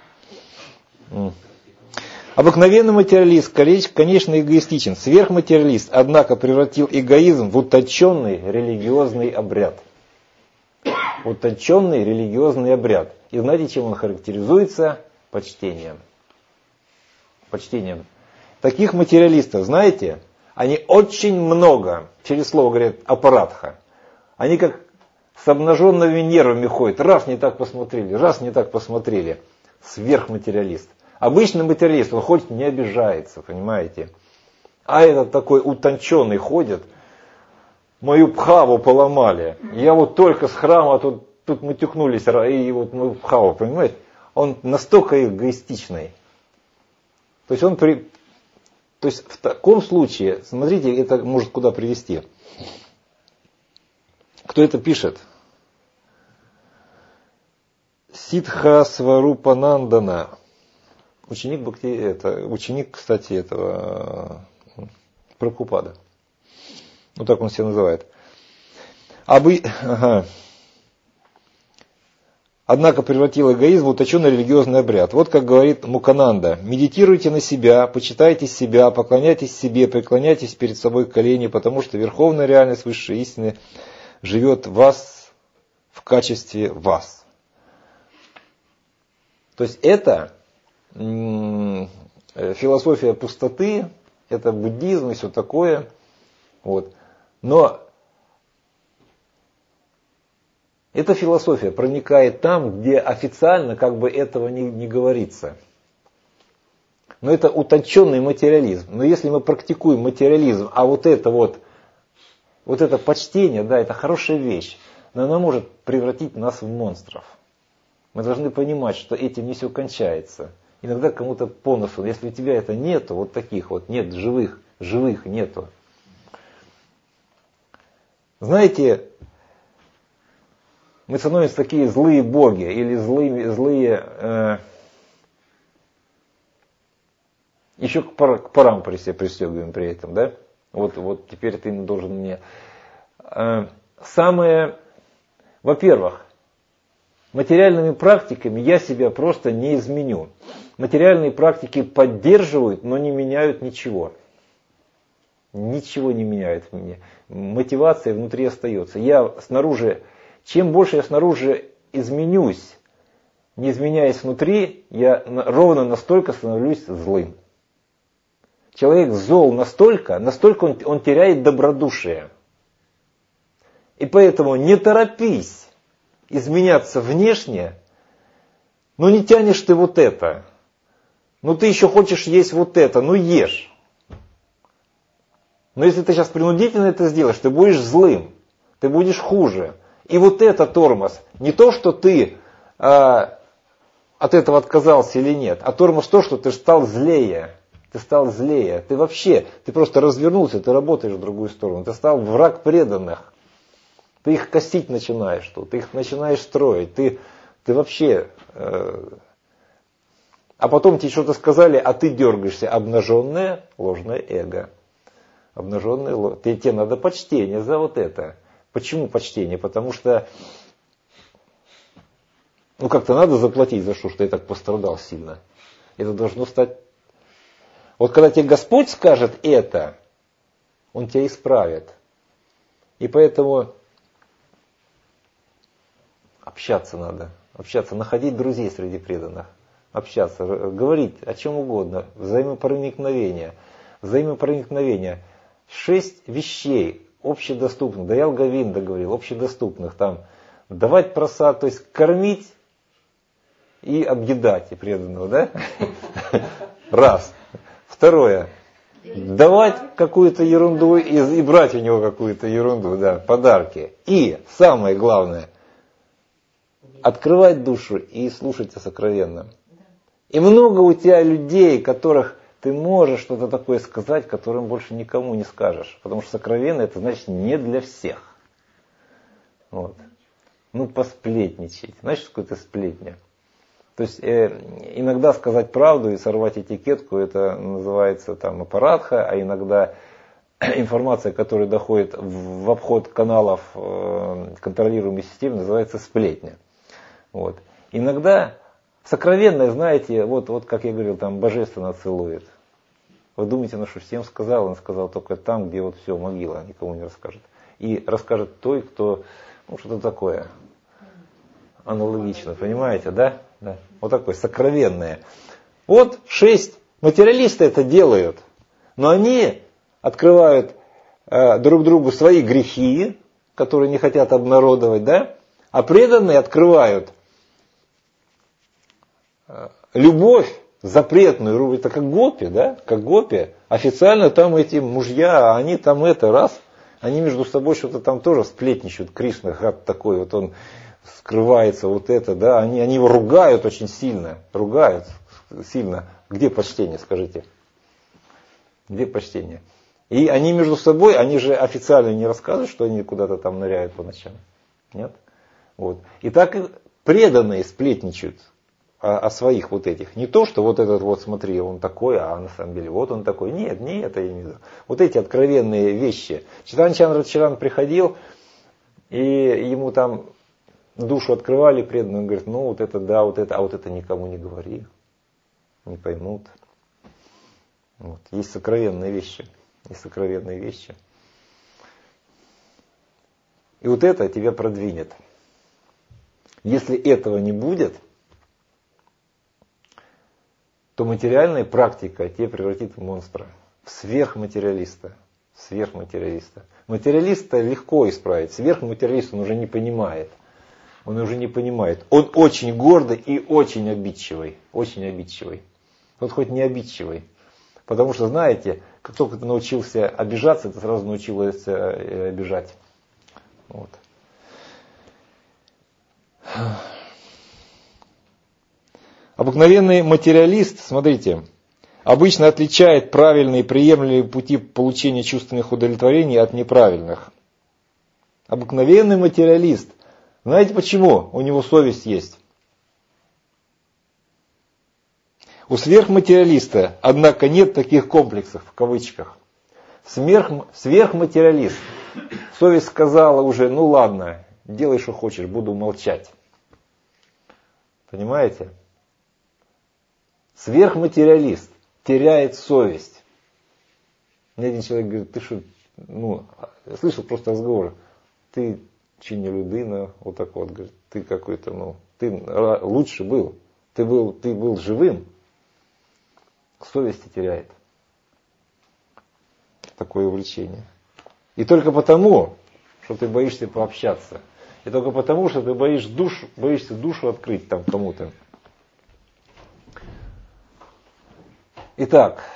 Обыкновенный материалист, конечно, эгоистичен. Сверхматериалист, однако, превратил эгоизм в утонченный религиозный обряд. Утонченный религиозный обряд. И знаете, чем он характеризуется? Почтением. Почтением. Таких материалистов, знаете, они очень много, через слово говорят, аппаратха. Они как с обнаженными нервами ходят. Раз не так посмотрели, раз не так посмотрели. Сверхматериалист. Обычный материалист, он ходит, не обижается, понимаете. А этот такой утонченный ходит, мою пхаву поломали. Я вот только с храма, тут, тут мы тюкнулись, и вот мою пхаву, понимаете. Он настолько эгоистичный. То есть он при... То есть в таком случае, смотрите, это может куда привести. Кто это пишет? Сиддха Сварупанандана. Ученик Бхакти, это, ученик, кстати, этого Прабхупады. Вот так он себя называет. Абы, ага. Однако превратил эгоизм в утонченный религиозный обряд. Вот как говорит Мукананда. Медитируйте на себя, почитайте себя, поклоняйтесь себе, преклоняйтесь перед собой колени, потому что верховная реальность высшей истины живет в вас в качестве вас. То есть это м- философия пустоты, это буддизм и все такое. Вот. Но эта философия проникает там, где официально как бы этого не, не говорится. Но это утонченный материализм. Но если мы практикуем материализм, а вот это вот Вот это почтение, да, это хорошая вещь, но она может превратить нас в монстров. Мы должны понимать, что этим не все кончается. Иногда кому-то по носу, если у тебя это нету, вот таких вот, нет живых, живых нету. Знаете, мы становимся такие злые боги или злые, злые э, еще к, пар, к парам при себе пристегиваем при этом, да? Вот, вот теперь ты должен мне. Э, самое, во-первых, материальными практиками я себя просто не изменю. Материальные практики поддерживают, но не меняют ничего. Ничего не меняет в мне. Мотивация внутри остается. Я снаружи, чем больше я снаружи изменюсь, не изменяясь внутри, я ровно настолько становлюсь злым. Человек зол настолько, настолько он, он теряет добродушие. И поэтому не торопись изменяться внешне, но не тянешь ты вот это. Ну ты еще хочешь есть вот это, ну ешь. Но если ты сейчас принудительно это сделаешь, ты будешь злым, ты будешь хуже. И вот это тормоз. Не то, что ты э, от этого отказался или нет, а тормоз то, что ты стал злее. Ты стал злее. Ты вообще, ты просто развернулся, ты работаешь в другую сторону. Ты стал враг преданных. Ты их косить начинаешь тут, ты их начинаешь строить. Ты, ты вообще... Э, а потом тебе что-то сказали, а ты дергаешься. Обнаженное ложное эго. Обнаженное, тебе надо почтение за вот это. Почему почтение? Потому что ну как-то надо заплатить за что, что я так пострадал сильно. Это должно стать... Вот когда тебе Господь скажет это, Он тебя исправит. И поэтому общаться надо. Общаться, находить друзей среди преданных. Общаться, говорить о чем угодно. Взаимопроникновение. Взаимопроникновение. Шесть вещей общедоступных. Даял Говинда говорил, общедоступных. Там давать просад, то есть кормить и объедать и преданного, да? Раз. Второе. Давать какую-то ерунду и, и брать у него какую-то ерунду, да, подарки. И самое главное, открывать душу и слушать о сокровенном. И много у тебя людей, которых ты можешь что-то такое сказать, которым больше никому не скажешь. Потому что сокровенное это значит не для всех. Вот. Ну, посплетничать. Знаешь, что такое сплетня? То есть э, иногда сказать правду и сорвать этикетку, это называется там аппаратха, а иногда информация, которая доходит в, в обход каналов э, контролируемой системы, называется сплетня. Вот. Иногда сокровенное, знаете, вот, вот как я говорил, там божественно целует. Вы думаете, ну что всем сказал? Он сказал только там, где вот все, могила, никому не расскажет. И расскажет той, кто, ну что-то такое. Аналогично, понимаете, да? Да. Вот такое, сокровенное. Вот шесть материалисты это делают. Но они открывают э, друг другу свои грехи, которые не хотят обнародовать, да? А преданные открывают э, любовь запретную. Это как гопи, да? Как гопи. Официально там эти мужья, а они там это, раз, они между собой что-то там тоже сплетничают. Кришна, гад такой, вот он скрывается, вот это, да, они, они его ругают очень сильно, ругают сильно. Где почтение, скажите? Где почтение? И они между собой, они же официально не рассказывают, что они куда-то там ныряют по ночам. Нет? Вот. И так и преданные сплетничают о, о своих вот этих. Не то, что вот этот вот, смотри, он такой, а на самом деле вот он такой. Нет, не это я имею в виду. Вот эти откровенные вещи. Чайтанья Чандра приход и ему там душу открывали преданные, он говорит, ну вот это да, вот это, а вот это никому не говори, не поймут. Вот. Есть сокровенные вещи, есть сокровенные вещи. И вот это тебя продвинет. Если этого не будет, то материальная практика тебя превратит в монстра, в сверхматериалиста. Сверхматериалиста. Материалиста легко исправить, сверхматериалист он уже не понимает. Он уже не понимает. Он очень гордый и очень обидчивый. Очень обидчивый. Вот хоть не обидчивый. Потому что, знаете, Как только ты научился обижаться, ты сразу научился обижать. Вот. Обыкновенный материалист, смотрите, обычно отличает правильные приемлемые пути получения чувственных удовлетворений от неправильных. Обыкновенный материалист. Знаете почему? У него совесть есть. У сверхматериалиста, однако, нет таких комплексов, в кавычках. Сверх, сверхматериалист. Совесть сказала уже, ну ладно, делай, что хочешь, буду молчать. Понимаете? Сверхматериалист теряет совесть. Мне один человек говорит, ты что, ну, я слышал просто разговор, ты чи не людина, вот так вот, говорит, ты какой-то, ну, ты лучше был, ты был, ты был живым, совести теряет. Такое увлечение. И только потому, что ты боишься пообщаться. И только потому, что ты боишься душу, боишься душу открыть там кому-то. Итак,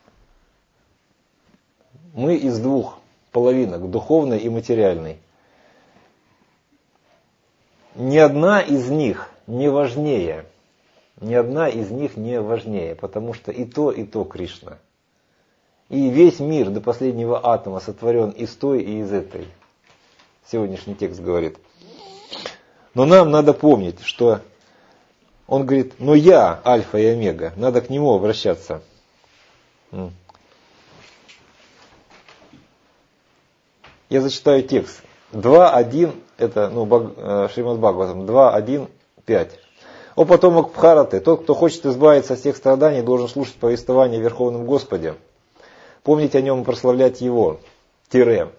мы из двух половинок, духовной и материальной. Ни одна из них не важнее. Ни одна из них не важнее, потому что и то, и то Кришна. И весь мир до последнего атома сотворен из той и из этой. Сегодняшний текст говорит. Но нам надо помнить, что он говорит, но я альфа и омега, надо к нему обращаться. Я зачитаю текст. два один, это ну, Шримад Бхагаватам, два один пять. О потомок Бхараты, тот, кто хочет избавиться от всех страданий, должен слушать повествование о Верховном Господе, помнить о нем и прославлять его. Тире.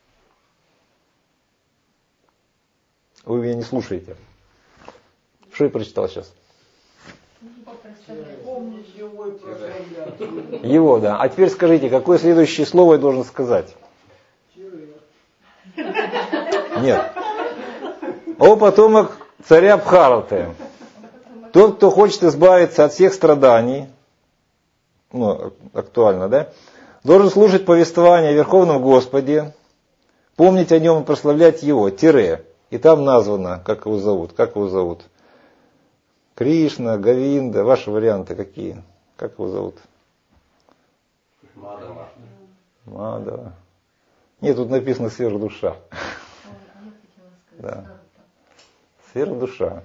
Вы меня не слушаете. Что я прочитал сейчас? Его, да. А теперь скажите, какое следующее слово я должен сказать? Нет. О потомок царя Бхараты. Тот, кто хочет избавиться от всех страданий, ну, актуально, да, должен слушать повествование о Верховном Господе, помнить о нем и прославлять его, тире. И там названо, как его зовут. Как его зовут? Кришна, Говинда, ваши варианты какие? Как его зовут? Мадава. Мадава. Нет, тут написано сверхдуша. Да. Сверхдуша.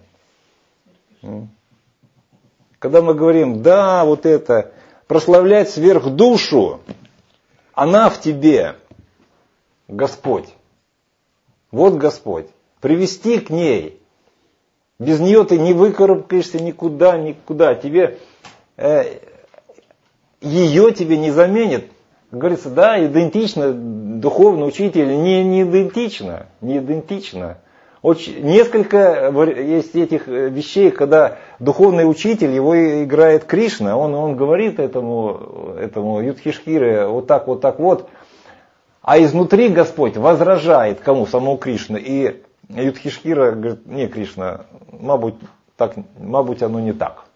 Когда мы говорим, да, вот это, прославлять сверхдушу, она в тебе, Господь. Вот Господь. Привести к ней. Без нее ты не выкарабкаешься никуда, никуда. Тебе, э, ее тебе не заменит. Как говорится, да, идентично, духовный учитель не, не идентично. Не идентично. Очень, несколько есть этих вещей, когда духовный учитель, его играет Кришна, он, он говорит этому, этому Юдхишхире вот так, вот так вот, а изнутри Господь возражает кому? Самому Кришне. И Юдхишхира говорит, не, Кришна, мабуть, так, мабуть, оно не так.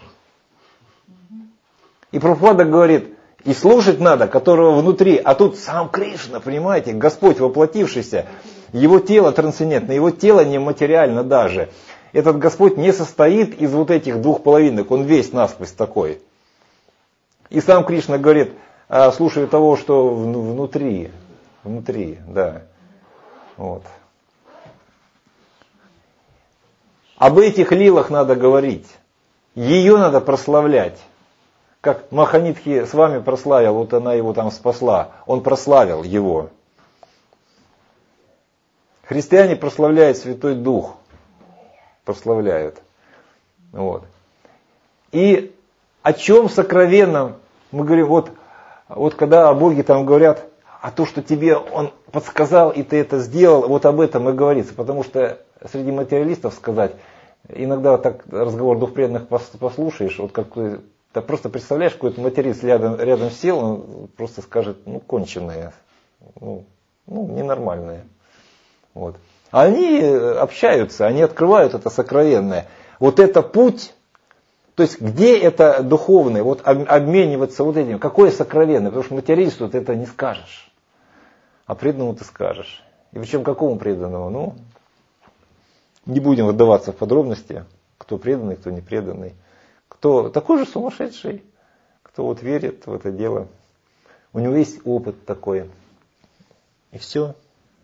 И Прабхупада говорит, и слушать надо, которого внутри, а тут сам Кришна, понимаете, Господь воплотившийся, его тело трансцендентно, его тело нематериально даже. Этот Господь не состоит из вот этих двух половинок, он весь насквозь такой. И сам Кришна говорит, слушай того, что внутри, внутри, да. Вот. Об этих лилах надо говорить, ее надо прославлять. Как Маханитхи с вами прославил, вот она его там спасла, он прославил его. Христиане прославляют Святой Дух. Прославляют. Вот. И о чем сокровенном мы говорим, вот, вот когда о Боге там говорят, а то, что тебе Он подсказал, и ты это сделал, вот об этом и говорится. Потому что среди материалистов сказать, иногда так разговор двух преданных послушаешь, вот как ты, ты просто представляешь, какой-то материалист рядом, рядом сел, он просто скажет, ну, конченые, ну, ну ненормальные. Вот. Они общаются, они открывают это сокровенное. Вот это путь, то То есть, где это духовное, вот обмениваться вот этим, какое сокровенное, потому что материалисту ты это не скажешь, а преданному ты скажешь. И причем какому преданному? Ну, не будем вдаваться в подробности, кто преданный, кто не преданный, кто такой же сумасшедший, кто вот верит в это дело. У него есть опыт такой. И все.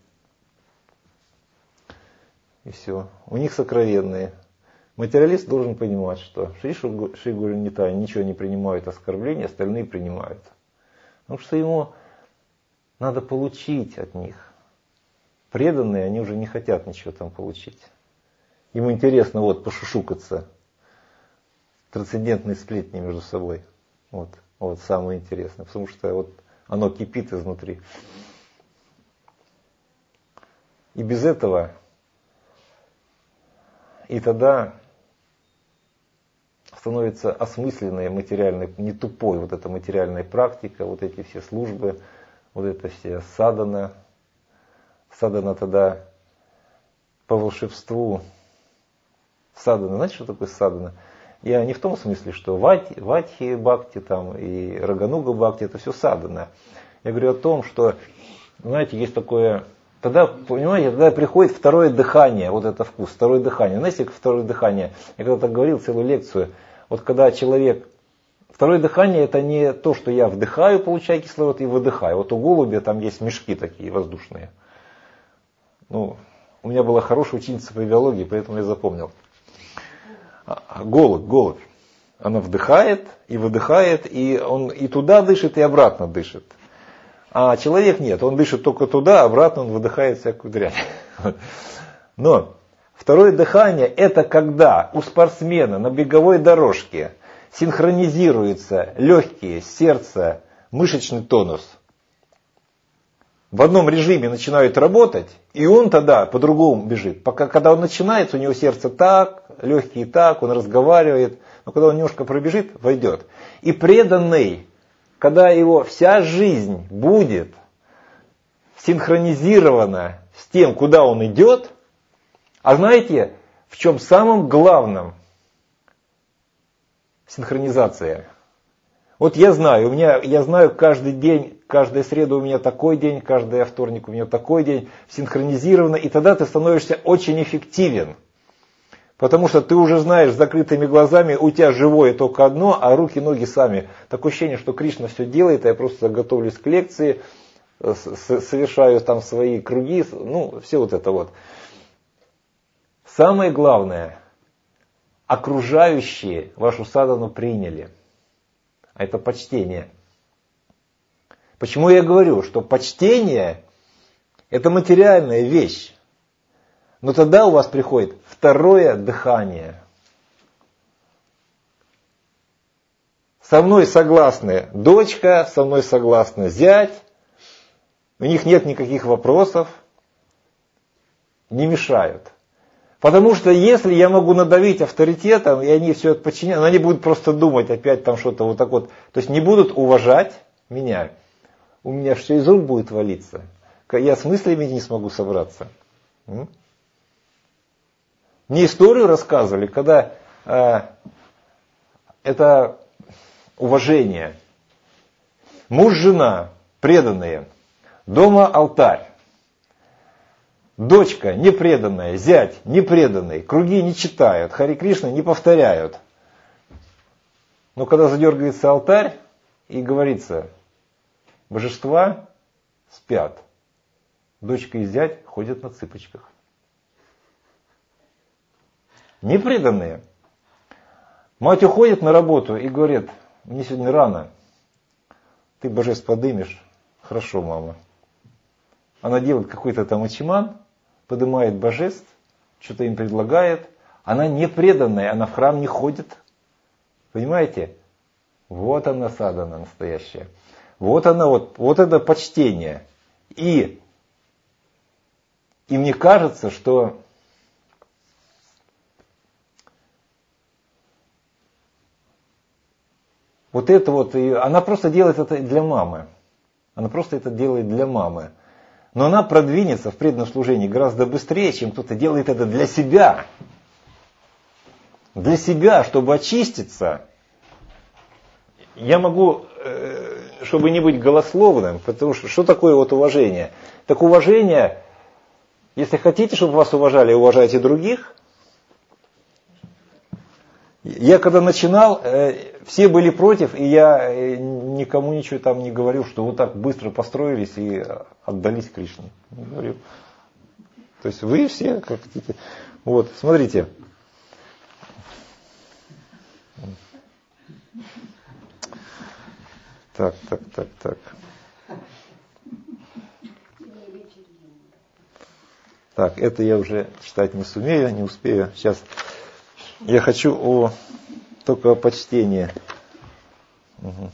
И все. У них сокровенные. Материалист должен понимать, что Шри Шри Гуру Нитай ничего не принимают оскорбления, остальные принимают. Потому что ему надо получить от них. Преданные, они уже не хотят ничего там получить. Им интересно вот пошушукаться. Трансцендентные сплетни между собой. Вот, вот самое интересное. Потому что вот оно кипит изнутри. И без этого, и тогда становится осмысленная материальная, не тупой вот эта материальная практика, вот эти все службы, вот это все садхана. Садхана тогда по волшебству. Садхана, знаете, что такое садхана? Я не в том смысле, что вати, ватхи бхакти там, и рагануга бхакти, это все садхана. Я говорю о том, что, знаете, есть такое... Тогда, понимаете, тогда приходит второе дыхание, вот это вкус, второе дыхание. Знаете, как второе дыхание? Я когда-то говорил целую лекцию. Вот когда человек... Второе дыхание это не то, что я вдыхаю, получаю кислород и выдыхаю. Вот у голубя там есть мешки такие воздушные. Ну, у меня была хорошая ученица по биологии, поэтому я запомнил. Голубь, голубь. Она вдыхает и выдыхает, и он и туда дышит, и обратно дышит. А человек нет, он дышит только туда, обратно он выдыхает всякую дрянь. Но второе дыхание это когда у спортсмена на беговой дорожке синхронизируются легкие, сердце, мышечный тонус. В одном режиме начинают работать, и он тогда по-другому бежит. Пока, когда он начинается, у него сердце так, легкие так, он разговаривает. Но когда он немножко пробежит, войдет. И преданный, когда его вся жизнь будет синхронизирована с тем, куда он идет, а знаете, в чем самым главным синхронизация? Вот я знаю, у меня, я знаю каждый день, каждая среда у меня такой день, каждый вторник у меня такой день, синхронизировано, и тогда ты становишься очень эффективен. Потому что ты уже знаешь с закрытыми глазами, у тебя живое только одно, а руки, ноги сами. Такое ощущение, что Кришна все делает, а я просто готовлюсь к лекции, совершаю там свои круги, ну, все вот это вот. Самое главное, окружающие вашу садхану приняли. А это почтение. Почему я говорю, что почтение это материальная вещь. Но тогда у вас приходит второе дыхание. Со мной согласны дочка, со мной согласны зять. У них нет никаких вопросов. Не мешают. Потому что если я могу надавить авторитетом, и они все это подчиняют, они будут просто думать опять там что-то вот так вот. То есть не будут уважать меня. У меня все из рук будет валиться. Я с мыслями не смогу собраться. Мне историю рассказывали, когда э, это уважение. Муж, жена, преданные. Дома алтарь. Дочка непреданная, зять непреданный. Круги не читают, Хари Кришна не повторяют. Но когда задергивается алтарь и говорится, божества спят. Дочка и зять ходят на цыпочках. Непреданные. Мать уходит на работу и говорит, мне сегодня рано, ты божеств подымешь. Хорошо, мама. Она делает какой-то там ачиман, поднимает божеств, что-то им предлагает. Она не преданная, она в храм не ходит. Понимаете? Вот она садхана настоящая. Вот она, вот, вот это почтение. И, и мне кажется, что вот это вот, она просто делает это для мамы. Она просто это делает для мамы. Но она продвинется в преданном служении гораздо быстрее, чем кто-то делает это для себя. для себя, чтобы очиститься, я могу, чтобы не быть голословным, потому что что такое вот уважение? Так уважение, если хотите, чтобы вас уважали, уважайте других. Я когда начинал, все были против, и я никому ничего там не говорил, что вот так быстро построились и отдались Кришне. Не говорил. То есть вы все как хотите. Вот, смотрите. Так, так, так, так. Так, это я уже читать не сумею, не успею. Сейчас я хочу о, только о почтении. Угу.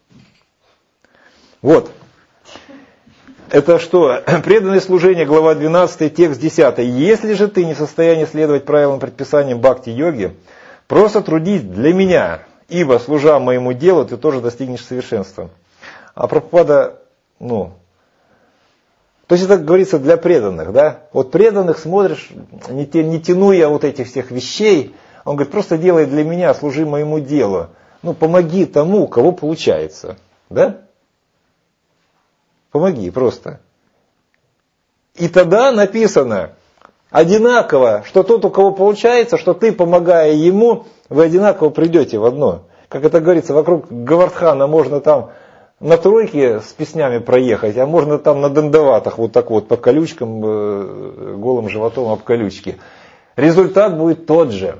Вот. Это что? Преданное служение, глава двенадцатая, текст десятый. Если же ты не в состоянии следовать правилам и предписаниям бхакти-йоги, просто трудись для меня, ибо, служа моему делу, ты тоже достигнешь совершенства. А Прабхупада, ну, то есть это говорится для преданных, да? Вот преданных смотришь, не, те, не тяну я вот этих всех вещей, он говорит, просто делай для меня, служи моему делу. Ну, помоги тому, у кого получается, да? Помоги просто. И тогда написано одинаково, что тот, у кого получается, что ты, помогая ему, вы одинаково придете в одно. Как это говорится, вокруг Говардхана можно там на тройке с песнями проехать, а можно там на дандаватах вот так вот по колючкам, голым животом об колючки. Результат будет тот же.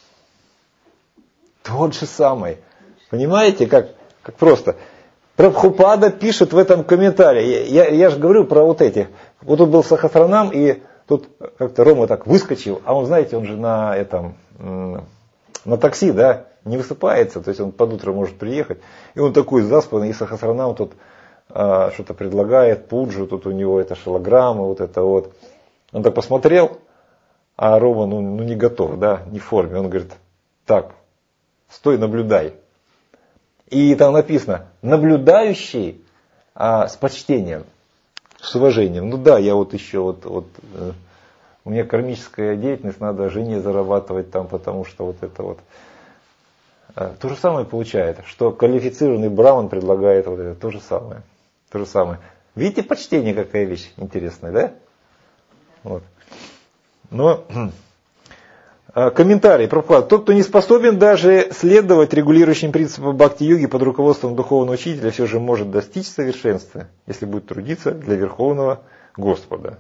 Тот же самый. Понимаете, как, как просто. Прабхупада пишет в этом комментарии. Я, я же говорю про вот этих. Вот тут был Сахасранам, и тут как-то Рома так выскочил, а он, знаете, он же на этом, на такси, да, не высыпается, то есть он под утро может приехать, и он такой заспанный, и Сахасранам тут а, что-то предлагает, пуджу, тут у него это шилограмма, вот это вот. Он так посмотрел, а Рома, ну, ну не готов, да, не в форме. Он говорит, так, стой, наблюдай. И там написано, наблюдающий а, с почтением, с уважением. Ну да, я вот еще вот, вот э, у меня кармическая деятельность, надо жене зарабатывать там, потому что вот это вот. Э, то же самое получается, что квалифицированный браман предлагает вот это, то же самое. То же самое. Видите, почтение какая вещь интересная, да? Вот. Но комментарий. Прабхупада. Тот, кто не способен даже следовать регулирующим принципам бхакти-йоги под руководством духовного учителя, все же может достичь совершенства, если будет трудиться для Верховного Господа.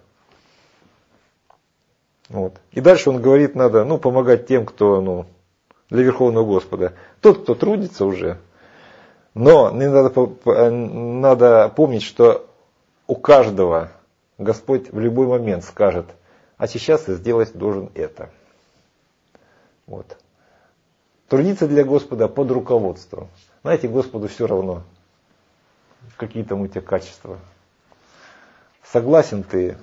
Вот. И дальше он говорит, надо ну, помогать тем, кто ну, для Верховного Господа. Тот, кто трудится уже. Но надо, надо помнить, что у каждого Господь в любой момент скажет, а сейчас ты сделать должен это. Вот. Трудиться для Господа под руководством. Знаете, Господу все равно, какие там у тебя качества. Согласен ты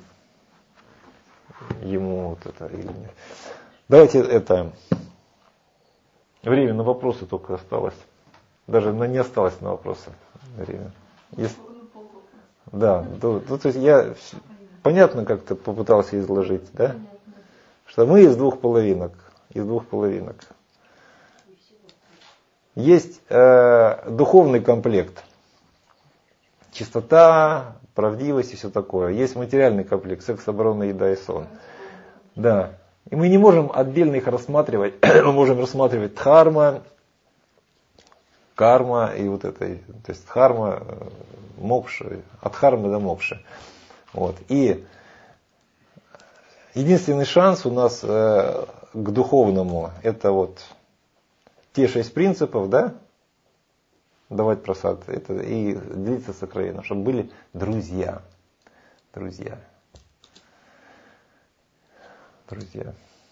ему вот это или нет. Давайте это. Время на вопросы только осталось. Даже на, не осталось на вопросы время. Если, да, то, то, то есть я понятно как-то попытался изложить, да? Что мы из двух половинок. Из двух половинок. Есть э, духовный комплект. Чистота, правдивость и все такое. Есть материальный комплект. Секс, оборона, еда и сон. Да. И мы не можем отдельно их рассматривать. Мы можем рассматривать дхарма, карма и вот это. То есть дхарма, мокша, от дхармы до мокши. Вот. И единственный шанс у нас э, к духовному, это вот те шесть принципов, да, давать просад, это и делиться сокровенным, чтобы были друзья. Друзья. Друзья.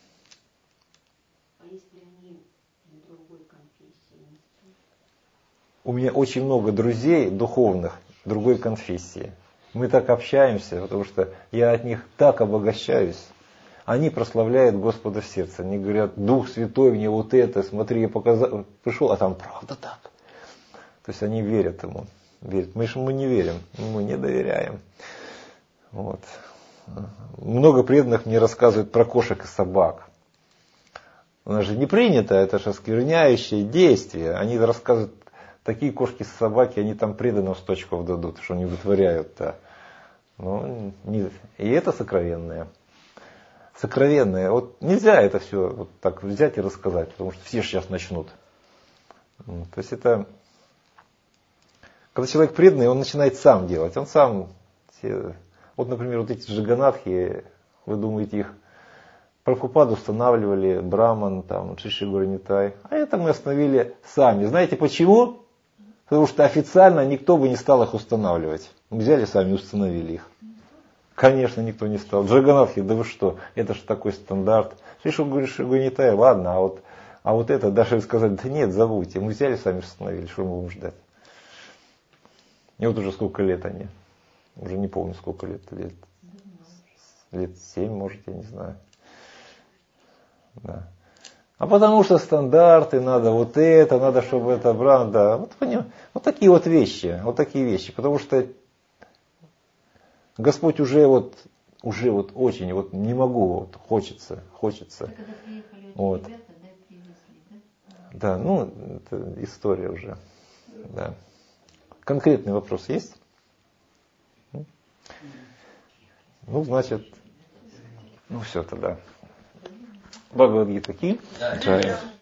А если они в другой конфессии? У меня очень много друзей духовных другой конфессии. Мы так общаемся, потому что я от них так обогащаюсь. Они прославляют Господа в сердце. Они говорят, Дух Святой мне вот это, смотри, я показал, пришел, а там правда так. То есть они верят ему. Верят. Мы же ему не верим, мы не доверяем. Вот. Много преданных мне рассказывают про кошек и собак. У нас же не принято, это же оскверняющее действие. Они рассказывают, такие кошки-собаки, они там преданно в точку дадут, что они вытворяют-то. Ну, не, и это сокровенное. Сокровенное. Вот нельзя это все вот так взять и рассказать, потому что все сейчас начнут. То есть это, когда человек преданный, он начинает сам делать. Он сам, вот, например, вот эти джаганатхи, вы думаете, их Прабхупаду устанавливали, Браман, там, Шиши Гуранитай. А это мы остановили сами. Знаете почему? Потому что официально никто бы не стал их устанавливать. Мы взяли сами и установили их. Конечно, никто не стал. Джаганатхи, да вы что, это же такой стандарт. Шиши Гуранитай, ладно, а вот, а вот это даже сказать, да нет, забудьте. Мы взяли сами установили, что мы будем ждать. И вот уже сколько лет они. Уже не помню, сколько лет. Лет, лет семь, может, я не знаю. Да. А потому что стандарты, надо вот это, надо, чтобы это брать, да. Вот, вот такие вот вещи, вот такие вещи. Потому что Господь уже вот, уже вот очень, вот не могу, вот хочется, хочется. Когда приехали вот. Ребята, да, привезли, да? Да, ну, это история уже. Да. Конкретный вопрос есть? Ну, значит, ну все тогда. Бхагавад-гита ки.